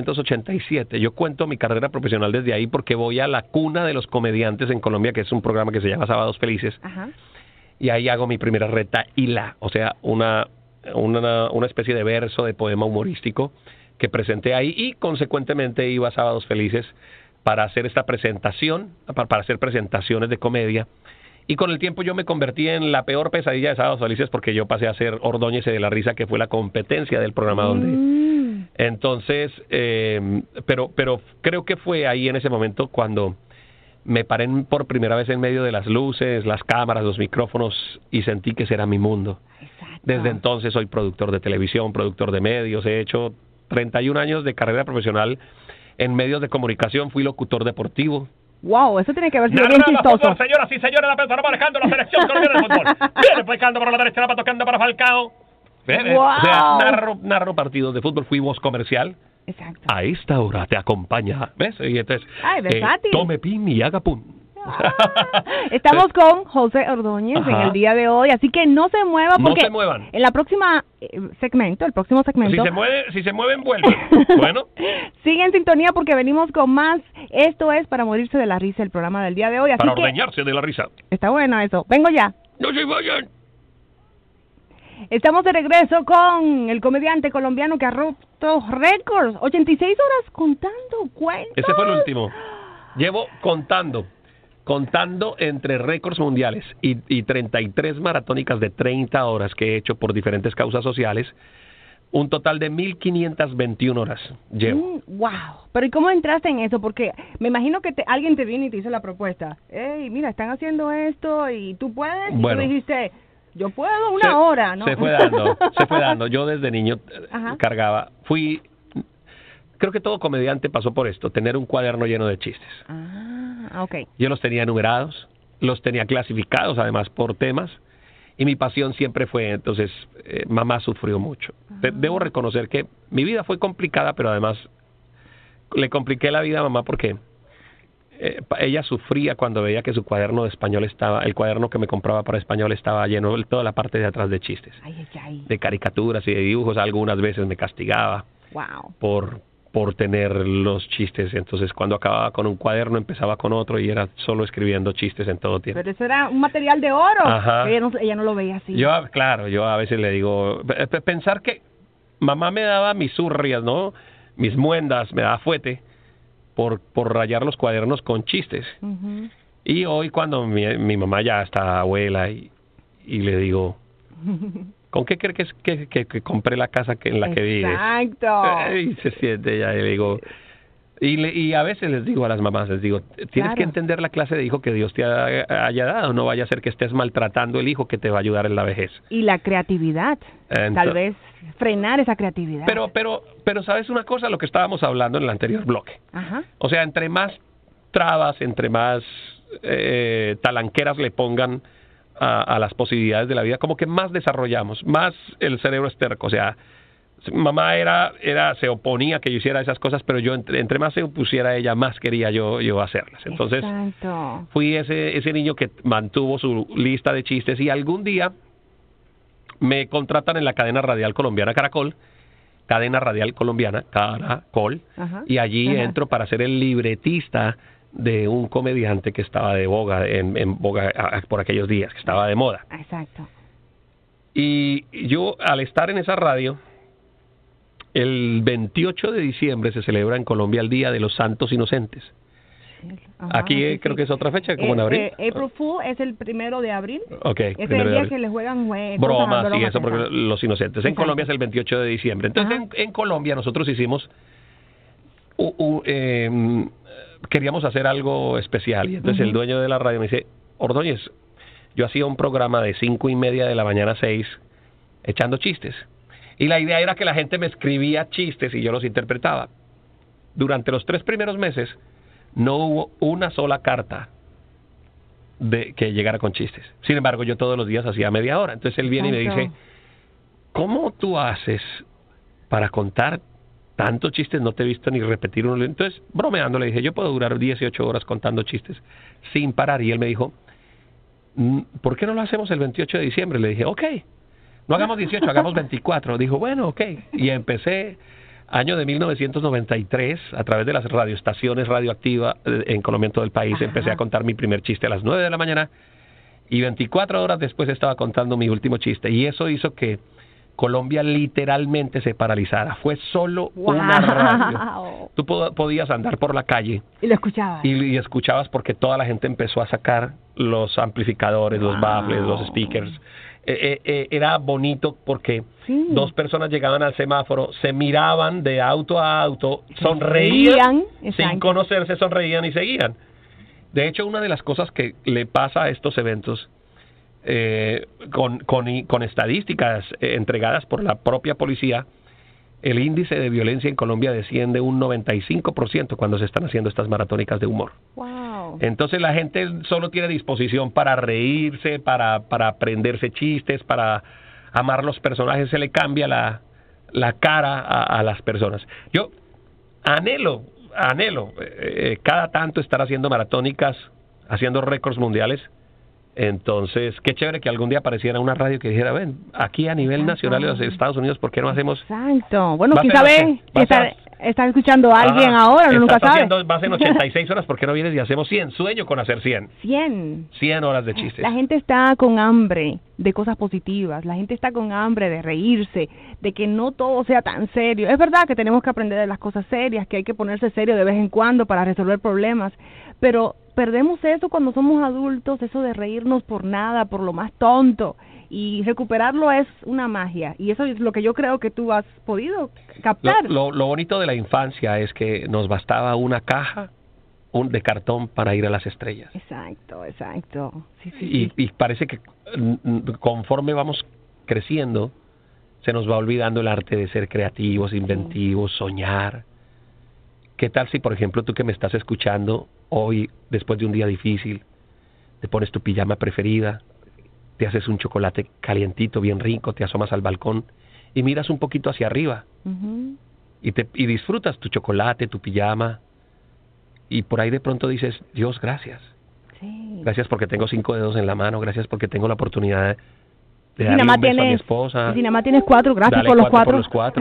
1987, yo cuento mi carrera profesional desde ahí porque voy a la cuna de los comediantes en Colombia, que es un programa que se llama Sábados Felices. Ajá. Y ahí hago mi primera retaíla, o sea, una especie de verso, de poema humorístico que presenté ahí, y consecuentemente iba a Sábados Felices para hacer esta presentación, para hacer presentaciones de comedia, y con el tiempo yo me convertí en la peor pesadilla de Sábados Felices porque yo pasé a ser Ordóñez de la Risa, que fue la competencia del programa donde... Entonces, pero creo que fue ahí en ese momento cuando me paré por primera vez en medio de las luces, las cámaras, los micrófonos, y sentí que ese era mi mundo. Exacto. Desde entonces soy productor de televisión, productor de medios, he hecho 31 años de carrera profesional en medios de comunicación, fui locutor deportivo. Wow, eso tiene que haber sido bien chistoso. Fútbol, señoras y señores, la pelota va marcando la selección colombiana de fútbol. Viene picando por la derecha, la va tocando para Falcao. Wow. O sea, narro partidos de fútbol, fui voz comercial. Exacto. A esta hora te acompaña, ¿ves? Y entonces, versátil. Tome pin y haga pum. Estamos con José Ordóñez en el día de hoy, así que no se mueva porque no se muevan. En la próxima el próximo segmento. Si se mueven, vuelven. Bueno. Sigue en sintonía porque venimos con más. Esto es Para Morirse de la Risa, el programa del día de hoy. Así para ordeñarse de la risa. Está bueno eso. Vengo ya. No se vayan. Estamos de regreso con el comediante colombiano que ha roto récords. 86 horas contando cuentos. Ese fue el último. Llevo contando entre récords mundiales y 33 maratónicas de 30 horas que he hecho por diferentes causas sociales, un total de 1.521 horas llevo. Wow. Pero ¿y cómo entraste en eso? Porque me imagino que alguien te vino y te hizo la propuesta. Hey, mira, están haciendo esto y tú puedes. Bueno, y tú dijiste, yo puedo una hora, ¿no? Se fue dando. Yo desde niño cargaba. Creo que todo comediante pasó por esto, tener un cuaderno lleno de chistes. Okay. Yo los tenía numerados, los tenía clasificados además por temas, y mi pasión siempre fue, entonces, mamá sufrió mucho. Debo reconocer que mi vida fue complicada, pero además le compliqué la vida a mamá porque ella sufría cuando veía que su cuaderno de español el cuaderno que me compraba para español estaba lleno, toda la parte de atrás de chistes, de caricaturas y de dibujos. Algunas veces me castigaba por tener los chistes. Entonces cuando acababa con un cuaderno empezaba con otro y era solo escribiendo chistes en todo tiempo. Pero eso era un material de oro. Ella no lo veía así. Yo a veces le digo, pensar que mamá me daba mis zurrias, ¿no? Mis muendas, me daba fuete por rayar los cuadernos con chistes. Y hoy cuando mi mamá ya está abuela y le digo, ¿con qué crees que compré la casa en la que vives? Exacto. Y se siente ya y le digo... Y a veces les digo a las mamás, les digo, tienes que entender la clase de hijo que Dios te haya dado, no vaya a ser que estés maltratando el hijo que te va a ayudar en la vejez. Y la creatividad, tal vez frenar esa creatividad. Pero ¿sabes una cosa? Lo que estábamos hablando en el anterior bloque. Ajá. O sea, entre más trabas, entre más talanqueras le pongan a las posibilidades de la vida, como que más desarrollamos, más el cerebro es terco, o sea... Mamá se oponía que yo hiciera esas cosas, pero yo entre más se opusiera a ella, más quería yo hacerlas. Entonces, fui ese niño que mantuvo su lista de chistes y algún día me contratan en la cadena radial colombiana Caracol, y allí entro para ser el libretista de un comediante que estaba de boga, en boga por aquellos días, que estaba de moda. Exacto. Y yo, al estar en esa radio... El 28 de diciembre se celebra en Colombia el Día de los Santos Inocentes. Aquí creo que es otra fecha, como en abril. April Fool es el 1 de abril. Okay, es el día que le juegan bromas y eso, porque los inocentes. En Colombia es el 28 de diciembre. Entonces, en Colombia nosotros hicimos... queríamos hacer algo especial. Y entonces el dueño de la radio me dice, Ordóñez, yo hacía un programa de 5:30 de la mañana a 6, echando chistes. Y la idea era que la gente me escribía chistes y yo los interpretaba. Durante los 3 primeros meses no hubo una sola carta que llegara con chistes. Sin embargo, yo todos los días hacía media hora. Entonces él viene y me dice, ¿cómo tú haces para contar tantos chistes? No te he visto ni repetir uno. Entonces, bromeando, le dije, yo puedo durar 18 horas contando chistes sin parar. Y él me dijo, ¿por qué no lo hacemos el 28 de diciembre? Le dije, ok. No hagamos 18, hagamos 24. Dijo, bueno, ok. Y empecé, año de 1993, a través de las radioestaciones radioactivas en Colombia, en todo el país, empecé a contar mi primer chiste a las 9 de la mañana y 24 horas después estaba contando mi último chiste. Y eso hizo que Colombia literalmente se paralizara. Fue solo una radio. Tú podías andar por la calle. Y lo escuchabas. Y escuchabas porque toda la gente empezó a sacar los amplificadores, los baffles, los speakers. Era bonito porque 2 personas llegaban al semáforo, se miraban de auto a auto, sonreían, sin conocerse, sonreían y seguían. De hecho, una de las cosas que le pasa a estos eventos, con estadísticas entregadas por la propia policía, el índice de violencia en Colombia desciende un 95% cuando se están haciendo estas maratónicas de humor. Wow. Entonces la gente solo tiene disposición para reírse, para aprenderse chistes, para amar los personajes, se le cambia la cara a las personas. Yo anhelo cada tanto estar haciendo maratónicas, haciendo récords mundiales. Entonces, qué chévere que algún día apareciera una radio que dijera, ven, aquí a nivel nacional de los Estados Unidos, ¿por qué no hacemos? Exacto. Bueno, quizá está escuchando a alguien ahora, uno nunca sabe. Vas en 86 horas, ¿por qué no vienes y hacemos 100? Sueño con hacer 100. 100 horas de chistes. La gente está con hambre de cosas positivas, la gente está con hambre de reírse, de que no todo sea tan serio. Es verdad que tenemos que aprender de las cosas serias, que hay que ponerse serio de vez en cuando para resolver problemas, pero perdemos eso cuando somos adultos, eso de reírnos por nada, por lo más tonto, y recuperarlo es una magia, y eso es lo que yo creo que tú has podido captar. Lo bonito de la infancia es que nos bastaba una caja de cartón para ir a las estrellas. Exacto. Sí. Y parece que conforme vamos creciendo, se nos va olvidando el arte de ser creativos, inventivos, soñar. ¿Qué tal si, por ejemplo, tú que me estás escuchando hoy, después de un día difícil, te pones tu pijama preferida, te haces un chocolate calientito, bien rico, te asomas al balcón y miras un poquito hacia arriba y disfrutas tu chocolate, tu pijama, y por ahí de pronto dices, Dios, gracias. Sí. Gracias porque tengo 5 dedos en la mano, gracias porque tengo la oportunidad de darle un beso a mi esposa. Si nada más tienes 4, gracias por los 4. Por los 4.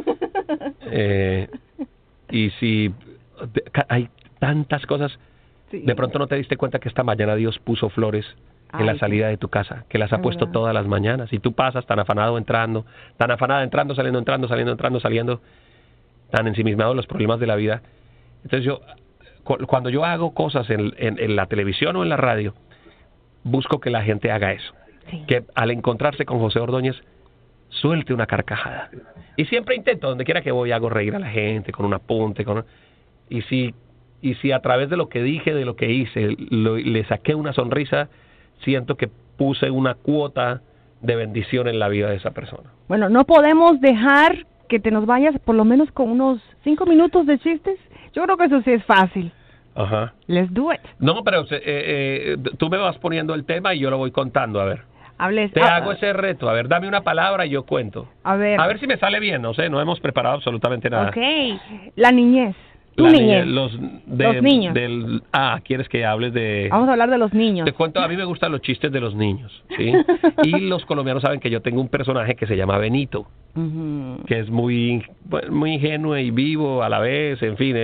Y si hay tantas cosas, de pronto no te diste cuenta que esta mañana Dios puso flores en la salida de tu casa, que las ha puesto todas las mañanas, y tú pasas tan afanado entrando, tan afanada entrando, saliendo, tan ensimismado en los problemas de la vida. Entonces yo cuando yo hago cosas en la televisión o en la radio, busco que la gente haga eso. Sí. Que al encontrarse con José Ordóñez, suelte una carcajada. Y siempre intento, donde quiera que voy, hago reír a la gente con un apunte. Y si a través de lo que dije, de lo que hice, le saqué una sonrisa, siento que puse una cuota de bendición en la vida de esa persona. Bueno, no podemos dejar que te nos vayas por lo menos con unos 5 minutos de chistes. Yo creo que eso sí es fácil. Ajá. Let's do it. No, pero tú me vas poniendo el tema y yo lo voy contando, a ver. Te hago ese reto, a ver, dame una palabra y yo cuento. A ver si me sale bien, no sé, no hemos preparado absolutamente nada. Okay. La niñez. Tu niñez. Los niños. ¿Quieres que hables de...? Vamos a hablar de los niños. Te cuento, a mí me gustan los chistes de los niños, ¿sí? Y los colombianos saben que yo tengo un personaje que se llama Benito, que es muy ingenuo y vivo a la vez, en fin,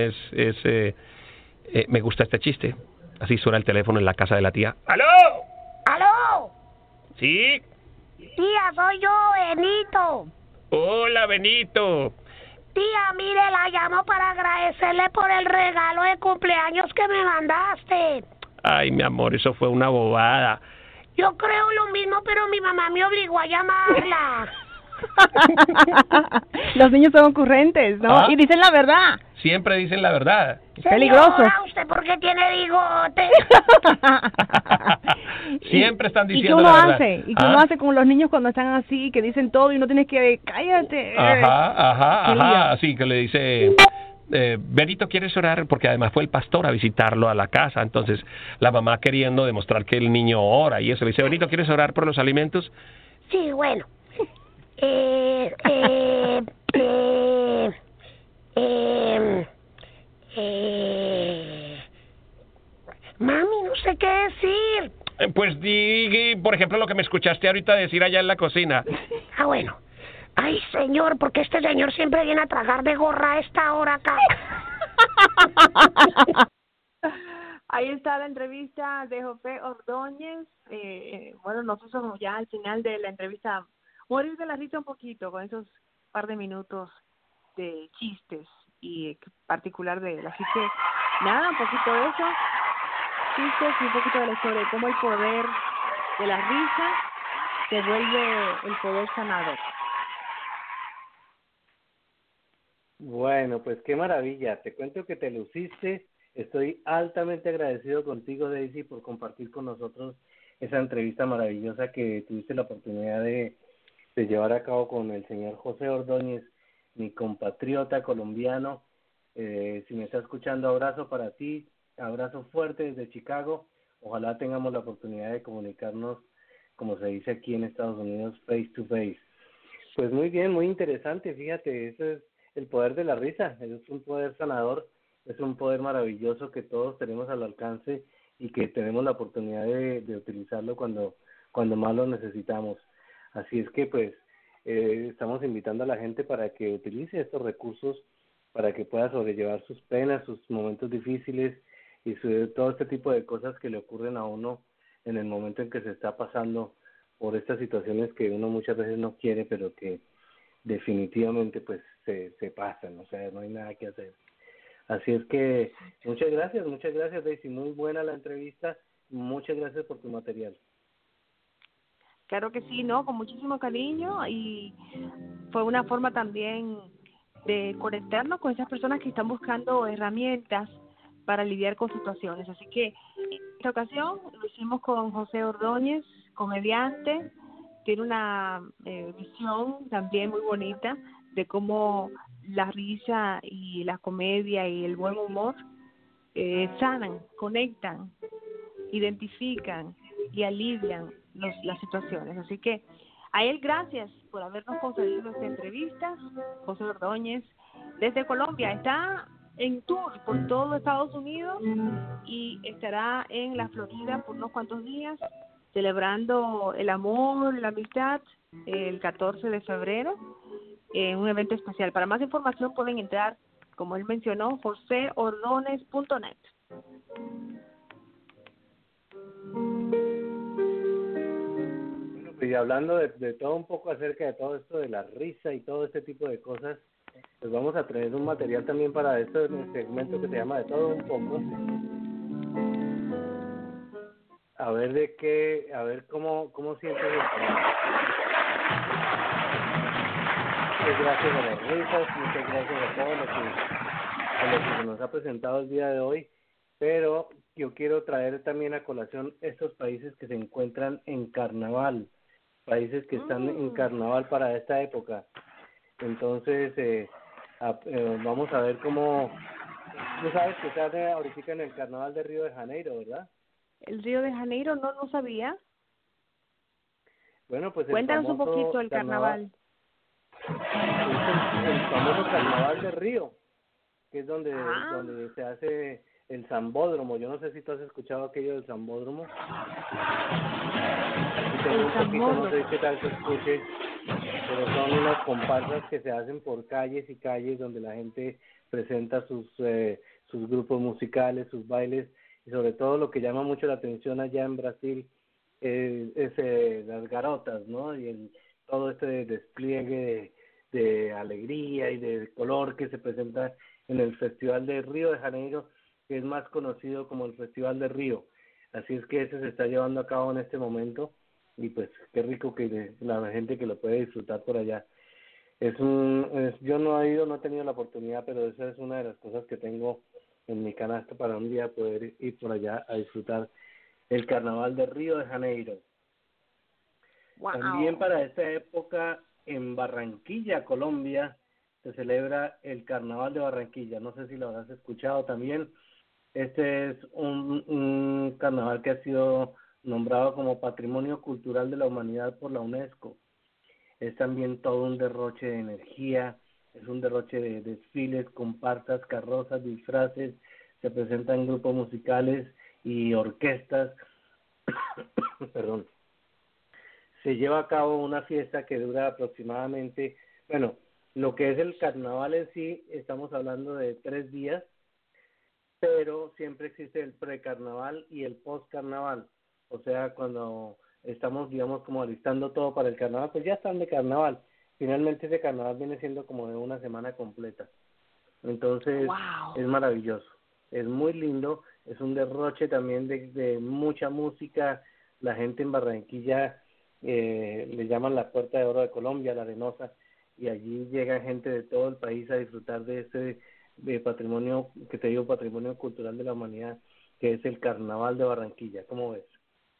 me gusta este chiste. Así suena el teléfono en la casa de la tía. ¡Aló! ¡Aló! ¿Sí? Tía, soy yo, Benito. Hola, Benito. Tía, mire, la llamo para agradecerle por el regalo de cumpleaños que me mandaste. Ay, mi amor, eso fue una bobada. Yo creo lo mismo, pero mi mamá me obligó a llamarla. Los niños son ocurrentes, ¿no? Y dicen la verdad. Siempre dicen la verdad. Es peligroso. Señora, ¿usted por qué tiene bigote? Siempre están diciendo la verdad. ¿Y qué uno hace con los niños cuando están así, que dicen todo y no tienes que... Cállate. Ajá. Así que le dice... Benito, ¿quieres orar? Porque además fue el pastor a visitarlo a la casa. Entonces la mamá, queriendo demostrar que el niño ora y eso, le dice: Benito, ¿quieres orar por los alimentos? Sí, bueno. Mami, no sé qué decir. Pues di, por ejemplo, lo que me escuchaste ahorita decir allá en la cocina. Bueno. Ay, señor, porque este señor siempre viene a tragar de gorra a esta hora acá. Ahí está la entrevista de José Ordóñez. Bueno, nosotros ya al final de la entrevista morir de la risa un poquito con esos par de minutos de chistes y particular de él. Así que nada, un poquito de eso, chistes y un poquito de la historia de cómo el poder de la risa se vuelve el poder sanador. Bueno, pues qué maravilla. Te cuento que te luciste. Estoy altamente agradecido contigo, Daisy, por compartir con nosotros esa entrevista maravillosa que tuviste la oportunidad de llevar a cabo con el señor José Ordóñez, mi compatriota colombiano. Si me está escuchando, abrazo para ti, abrazo fuerte desde Chicago. Ojalá tengamos la oportunidad de comunicarnos, como se dice aquí en Estados Unidos, face to face. Pues muy bien, muy interesante, fíjate, eso es el poder de la risa, es un poder sanador, es un poder maravilloso que todos tenemos al alcance y que tenemos la oportunidad de utilizarlo cuando más lo necesitamos. Así es que pues estamos invitando a la gente para que utilice estos recursos para que pueda sobrellevar sus penas, sus momentos difíciles y todo este tipo de cosas que le ocurren a uno en el momento en que se está pasando por estas situaciones que uno muchas veces no quiere, pero que definitivamente pues se pasan, o sea, no hay nada que hacer. Así es que muchas gracias Daisy, muy buena la entrevista, muchas gracias por tu material. Claro que sí, ¿no? Con muchísimo cariño, y fue una forma también de conectarnos con esas personas que están buscando herramientas para lidiar con situaciones. Así que en esta ocasión lo hicimos con José Ordóñez, comediante. Tiene una visión también muy bonita de cómo la risa y la comedia y el buen humor sanan, conectan, identifican y alivian las situaciones. Así que a él gracias por habernos concedido esta entrevista. José Ordóñez desde Colombia está en tour por todo Estados Unidos y estará en la Florida por unos cuantos días celebrando el amor, la amistad, el 14 de febrero en un evento especial. Para más información pueden entrar, como él mencionó, joseordonez.net. Y hablando de todo un poco acerca de todo esto de la risa y todo este tipo de cosas, pues vamos a tener un material también para esto en el segmento que se llama De Todo Un Poco. A ver cómo sientes el programa. Muchas gracias a las risas, muchas gracias a todo lo que se nos ha presentado el día de hoy, pero yo quiero traer también a colación estos países que se encuentran en carnaval, países que están en carnaval para esta época. Entonces, vamos a ver cómo... Tú sabes que están ahorita en el carnaval de Río de Janeiro, ¿verdad? El Río de Janeiro, no sabía. Bueno, pues Cuéntanos un poquito el carnaval. Es el famoso carnaval de Río, que es donde se hace el Zambódromo. Yo no sé si tú has escuchado aquello del Zambódromo. Un poquito, no sé qué tal se escuche, pero son unas comparsas que se hacen por calles y calles donde la gente presenta sus grupos musicales, sus bailes, y sobre todo lo que llama mucho la atención allá en Brasil es las garotas, ¿no? Y todo este despliegue de alegría y de color que se presenta en el Festival de Río de Janeiro, que es más conocido como el Festival de Río. Así es que ese se está llevando a cabo en este momento, y pues qué rico que la gente que lo puede disfrutar por allá. Yo no he ido, no he tenido la oportunidad, pero esa es una de las cosas que tengo en mi canasta para un día poder ir por allá a disfrutar el Carnaval de Río de Janeiro. Wow. También para esta época en Barranquilla, Colombia, se celebra el Carnaval de Barranquilla. No sé si lo habrás escuchado también. Este es un carnaval que ha sido nombrado como Patrimonio Cultural de la Humanidad por la UNESCO. Es también todo un derroche de energía, es un derroche de desfiles, comparsas, carrozas, disfraces, se presentan grupos musicales y orquestas. Perdón. Se lleva a cabo una fiesta que dura aproximadamente, bueno, lo que es el carnaval en sí, estamos hablando de 3 días, pero siempre existe el precarnaval y el postcarnaval. O sea, cuando estamos, digamos, como alistando todo para el carnaval, pues ya están de carnaval. Finalmente ese carnaval viene siendo como de una semana completa. Entonces, wow, es maravilloso, es muy lindo, es un derroche también de mucha música. La gente en Barranquilla le llaman la Puerta de Oro de Colombia, la Arenosa, y allí llega gente de todo el país a disfrutar de patrimonio, que te digo, patrimonio cultural de la humanidad, que es el Carnaval de Barranquilla. ¿Cómo ves?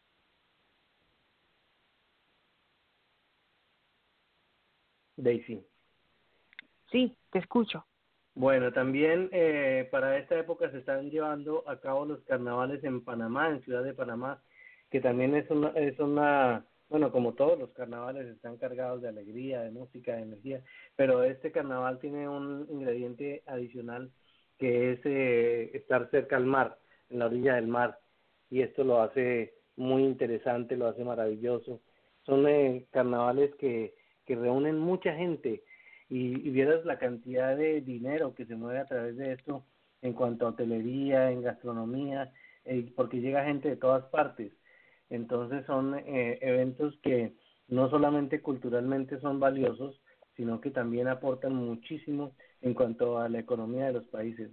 Daisy. Sí, te escucho. Bueno, también para esta época se están llevando a cabo los carnavales en Panamá, en Ciudad de Panamá, que también es una, bueno, como todos los carnavales están cargados de alegría, de música, de energía, pero este carnaval tiene un ingrediente adicional que es estar cerca al mar, en la orilla del mar, y esto lo hace muy interesante, lo hace maravilloso. Son carnavales que reúnen mucha gente, y vieras la cantidad de dinero que se mueve a través de esto en cuanto a hotelería, en gastronomía, porque llega gente de todas partes. Entonces son eventos que no solamente culturalmente son valiosos, sino que también aportan muchísimo en cuanto a la economía de los países.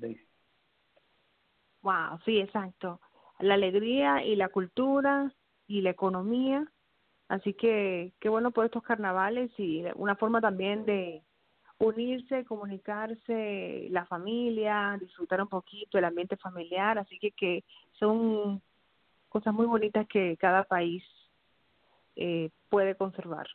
Wow, sí, exacto. La alegría y la cultura y la economía. Así que qué bueno por estos carnavales y una forma también de unirse, comunicarse, la familia, disfrutar un poquito el ambiente familiar. Así que son cosas muy bonitas que cada país puede conservar.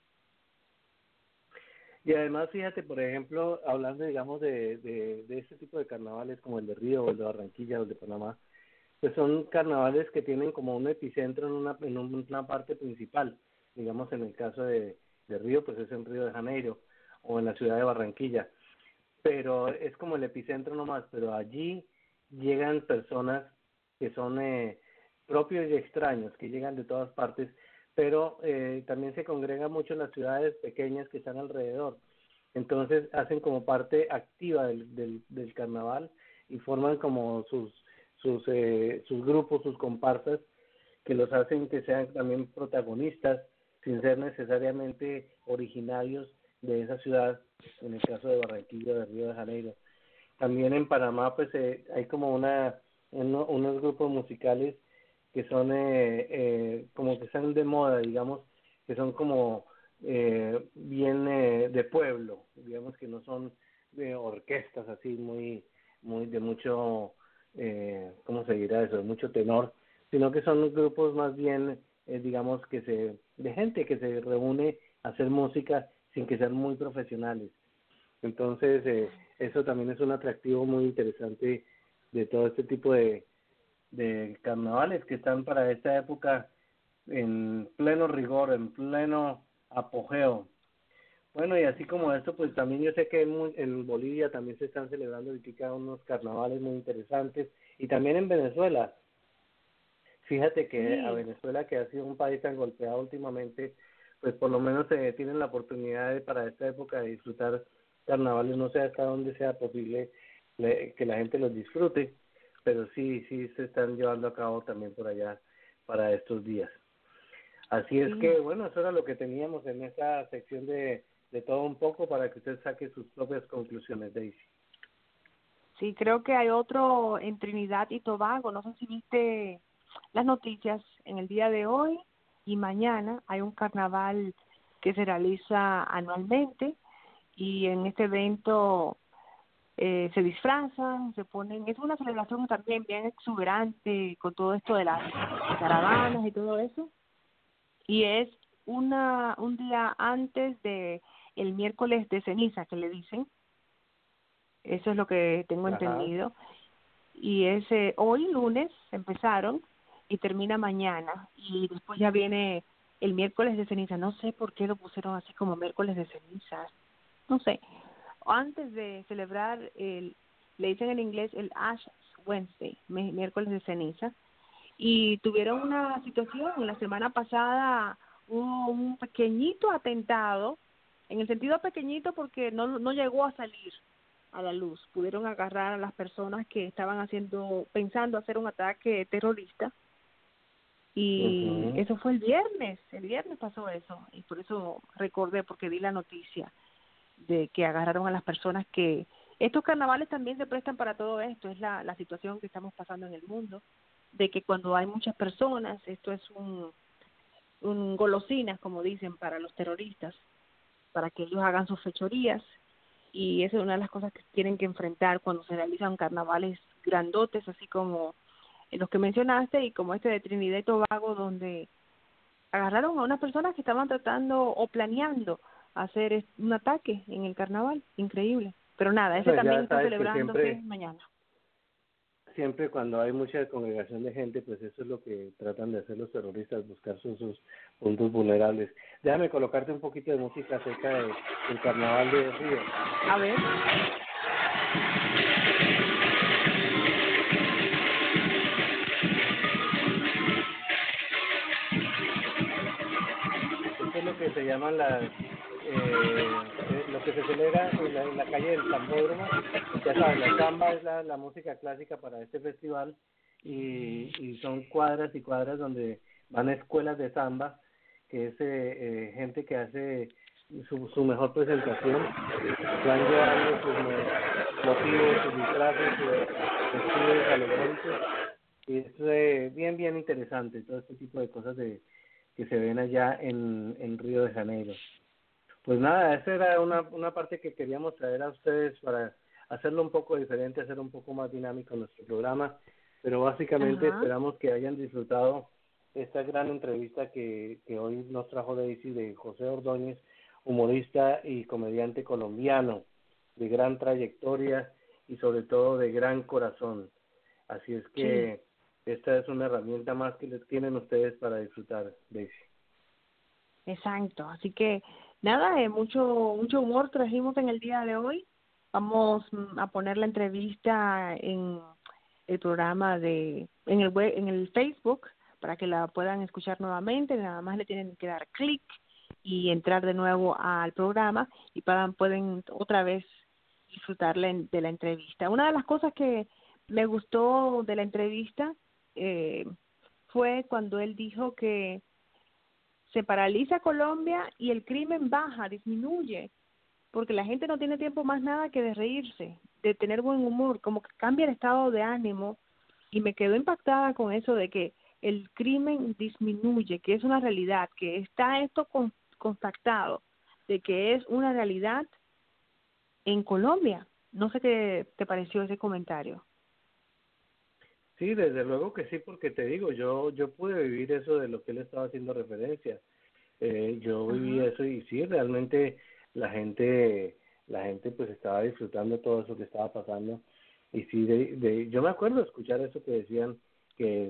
Y además, fíjate, por ejemplo, hablando, digamos, de este tipo de carnavales como el de Río, o el de Barranquilla, o el de Panamá, pues son carnavales que tienen como un epicentro en una parte principal. Digamos, en el caso de Río, pues es en Río de Janeiro, o en la ciudad de Barranquilla. Pero es como el epicentro nomás, pero allí llegan personas que son propios y extraños, que llegan de todas partes, pero también se congregan mucho en las ciudades pequeñas que están alrededor. Entonces hacen como parte activa del carnaval y forman como sus grupos, sus comparsas, que los hacen que sean también protagonistas sin ser necesariamente originarios de esa ciudad, en el caso de Barranquilla, de Río de Janeiro. También en Panamá pues hay como unos grupos musicales que son como que están de moda, digamos, que son como bien de pueblo, digamos que no son orquestas así muy de mucho, ¿cómo se dirá eso?, de mucho tenor, sino que son grupos más bien, digamos, de gente que se reúne a hacer música sin que sean muy profesionales. Entonces, eso también es un atractivo muy interesante de todo este tipo de carnavales que están para esta época en pleno rigor, en pleno apogeo. Bueno, y así como esto, pues también yo sé que en Bolivia también se están celebrando ahorita unos carnavales muy interesantes, y también en Venezuela. Fíjate que a Venezuela, que ha sido un país tan golpeado últimamente, pues por lo menos tienen la oportunidad para esta época de disfrutar carnavales. No sé hasta dónde sea posible que la gente los disfrute, pero sí se están llevando a cabo también por allá para estos días. Así es que, bueno, eso era lo que teníamos en esta sección de todo un poco, para que usted saque sus propias conclusiones, Daisy. Sí, creo que hay otro en Trinidad y Tobago. No sé si viste las noticias en el día de hoy y mañana. Hay un carnaval que se realiza anualmente, y en este evento se disfrazan, se ponen, es una celebración también bien exuberante con todo esto de las caravanas y todo eso, y es un día antes de el miércoles de ceniza, que le dicen. Eso es lo que tengo entendido. Y es hoy lunes empezaron y termina mañana, y después ya viene el miércoles de ceniza. No sé por qué lo pusieron así como miércoles de ceniza, no sé. Antes de celebrar le dicen en inglés el Ash Wednesday, miércoles de ceniza, y tuvieron una situación la semana pasada. Hubo un pequeñito atentado, en el sentido pequeñito porque no llegó a salir a la luz. Pudieron agarrar a las personas que estaban pensando hacer un ataque terrorista, y eso fue el viernes pasó eso, y por eso recordé, porque vi la noticia de que agarraron a las personas que... Estos carnavales también se prestan para todo esto, es la situación que estamos pasando en el mundo, de que cuando hay muchas personas, esto es un golosinas, como dicen, para los terroristas, para que ellos hagan sus fechorías, y esa es una de las cosas que tienen que enfrentar cuando se realizan carnavales grandotes, así como los que mencionaste, y como este de Trinidad y Tobago, donde agarraron a unas personas que estaban tratando o planeando hacer un ataque en el carnaval. Increíble. Pero nada, ese también está celebrándose mañana. Siempre cuando hay mucha congregación de gente, pues eso es lo que tratan de hacer los terroristas, buscar sus puntos vulnerables. Déjame colocarte un poquito de música acerca del carnaval de Río. A ver. Esto es lo que se llaman lo que se celebra en la calle del Sambódromo. Ya sabes, la samba es la música clásica para este festival, y son cuadras y cuadras donde van a escuelas de samba, que es gente que hace su mejor presentación, van llevando sus motivos, sus disfraces, sus vestidos alegóricos, y es bien interesante todo este tipo de cosas que se ven allá en Río de Janeiro. Pues nada, esa era una parte que queríamos traer a ustedes para hacerlo un poco diferente, hacer un poco más dinámico nuestro programa, pero básicamente esperamos que hayan disfrutado esta gran entrevista que hoy nos trajo Daisy, de José Ordóñez, humorista y comediante colombiano de gran trayectoria y sobre todo de gran corazón. Así es que esta es una herramienta más que les tienen ustedes para disfrutar, Daisy. Exacto, así que nada, mucho humor trajimos en el día de hoy. Vamos a poner la entrevista en el programa en el Facebook, para que la puedan escuchar nuevamente. Nada más le tienen que dar clic y entrar de nuevo al programa, y pueden otra vez disfrutar de la entrevista. Una de las cosas que me gustó de la entrevista fue cuando él dijo que se paraliza Colombia y el crimen baja, disminuye, porque la gente no tiene tiempo más nada que de reírse, de tener buen humor, como que cambia el estado de ánimo, y me quedo impactada con eso de que el crimen disminuye, que es una realidad, que está esto constatado, de que es una realidad en Colombia. No sé qué te pareció ese comentario. Sí, desde luego que sí, porque te digo, yo pude vivir eso de lo que él estaba haciendo referencia. Yo viví eso y sí, realmente la gente pues estaba disfrutando todo eso que estaba pasando. Y sí, yo me acuerdo de escuchar eso que decían que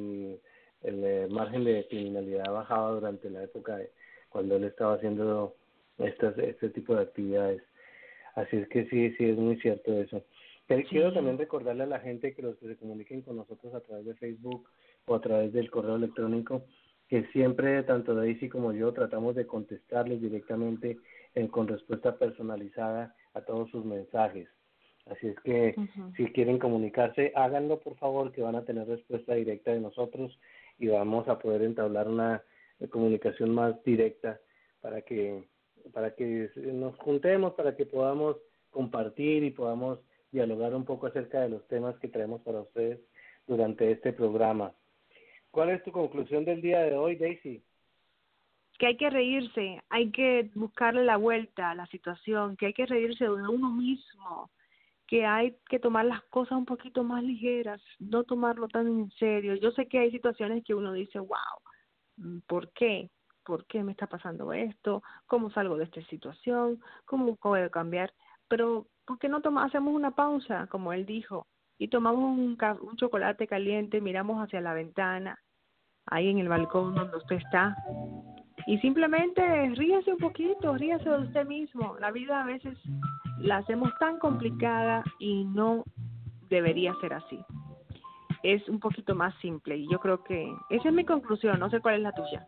el margen de criminalidad bajaba durante la época cuando él estaba haciendo este tipo de actividades. Así es que sí es muy cierto eso. Quiero también recordarle a la gente que los que se comuniquen con nosotros a través de Facebook o a través del correo electrónico, que siempre, tanto Daisy como yo, tratamos de contestarles directamente con respuesta personalizada a todos sus mensajes. Así es que si quieren comunicarse, háganlo por favor, que van a tener respuesta directa de nosotros y vamos a poder entablar una comunicación más directa para que nos juntemos, para que podamos compartir y podamos dialogar un poco acerca de los temas que traemos para ustedes durante este programa. ¿Cuál es tu conclusión del día de hoy, Daisy? Que hay que reírse, hay que buscarle la vuelta a la situación, que hay que reírse de uno mismo, que hay que tomar las cosas un poquito más ligeras, no tomarlo tan en serio. Yo sé que hay situaciones que uno dice, wow, ¿por qué? ¿Por qué me está pasando esto? ¿Cómo salgo de esta situación? ¿Cómo puedo cambiar? Pero, ¿por qué no hacemos una pausa, como él dijo, y tomamos un chocolate caliente, miramos hacia la ventana, ahí en el balcón donde usted está, y simplemente ríase un poquito, ríase de usted mismo? La vida a veces la hacemos tan complicada y no debería ser así. Es un poquito más simple y yo creo que esa es mi conclusión, no sé cuál es la tuya.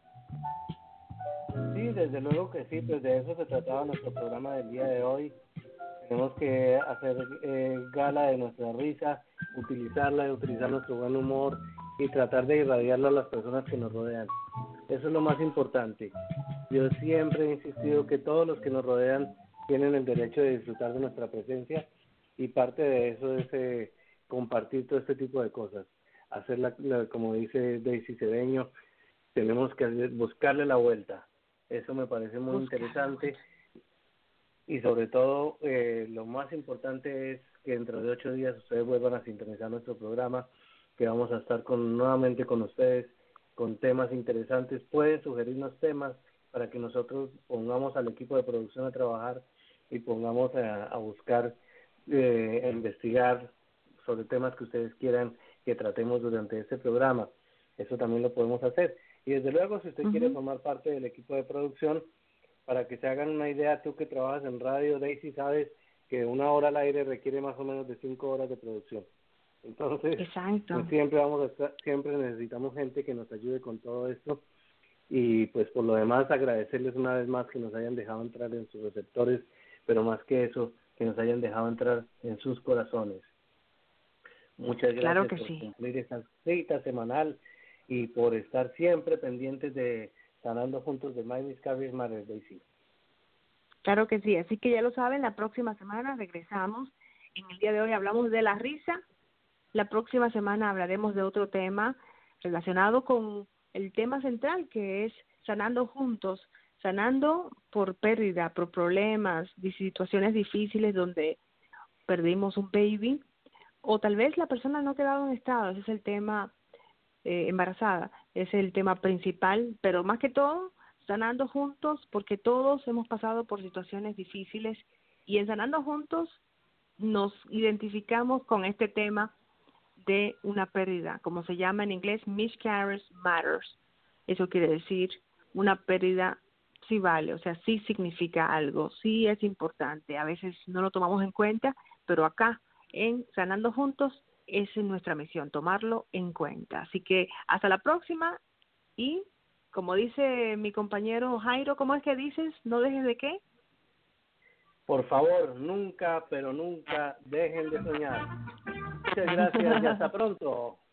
Sí, desde luego que sí, pues de eso se trataba nuestro programa del día de hoy. Tenemos que hacer gala de nuestra risa, utilizar nuestro buen humor y tratar de irradiarlo a las personas que nos rodean. Eso es lo más importante. Yo siempre he insistido que todos los que nos rodean tienen el derecho de disfrutar de nuestra presencia y parte de eso es compartir todo este tipo de cosas. Hacerla, como dice Daisy Cedeño, tenemos que buscarle la vuelta. Eso me parece muy interesante. Y sobre todo, lo más importante es que dentro de 8 días ustedes vuelvan a sintonizar nuestro programa, que vamos a estar nuevamente con ustedes con temas interesantes. Pueden sugerirnos temas para que nosotros pongamos al equipo de producción a trabajar y pongamos a buscar, a investigar sobre temas que ustedes quieran que tratemos durante este programa. Eso también lo podemos hacer. Y desde luego, si usted quiere formar parte del equipo de producción, para que se hagan una idea, tú que trabajas en radio, Daisy, sabes que 1 hora al aire requiere más o menos de 5 horas de producción. Entonces, pues siempre necesitamos gente que nos ayude con todo esto. Y pues por lo demás, agradecerles una vez más que nos hayan dejado entrar en sus receptores, pero más que eso, que nos hayan dejado entrar en sus corazones. Muchas gracias por cumplir esta cita semanal y por estar siempre pendientes de Sanando Juntos de My Miscarriage Matters, Daisy. Claro que sí, así que ya lo saben, la próxima semana regresamos. En el día de hoy hablamos de la risa, la próxima semana hablaremos de otro tema relacionado con el tema central, que es sanando juntos, sanando por pérdida, por problemas, situaciones difíciles donde perdimos un baby, o tal vez la persona no ha quedado en estado. Ese es el tema, embarazada, es el tema principal, pero más que todo, sanando juntos, porque todos hemos pasado por situaciones difíciles y en Sanando Juntos nos identificamos con este tema de una pérdida, como se llama en inglés, Miscarriage Matters. Eso quiere decir una pérdida sí vale, o sea, sí significa algo, sí es importante. A veces no lo tomamos en cuenta, pero acá en Sanando Juntos esa es nuestra misión, tomarlo en cuenta. Así que hasta la próxima y como dice mi compañero Jairo, ¿cómo es que dices? ¿No dejes de qué? Por favor, nunca, pero nunca dejen de soñar. Muchas gracias y hasta pronto.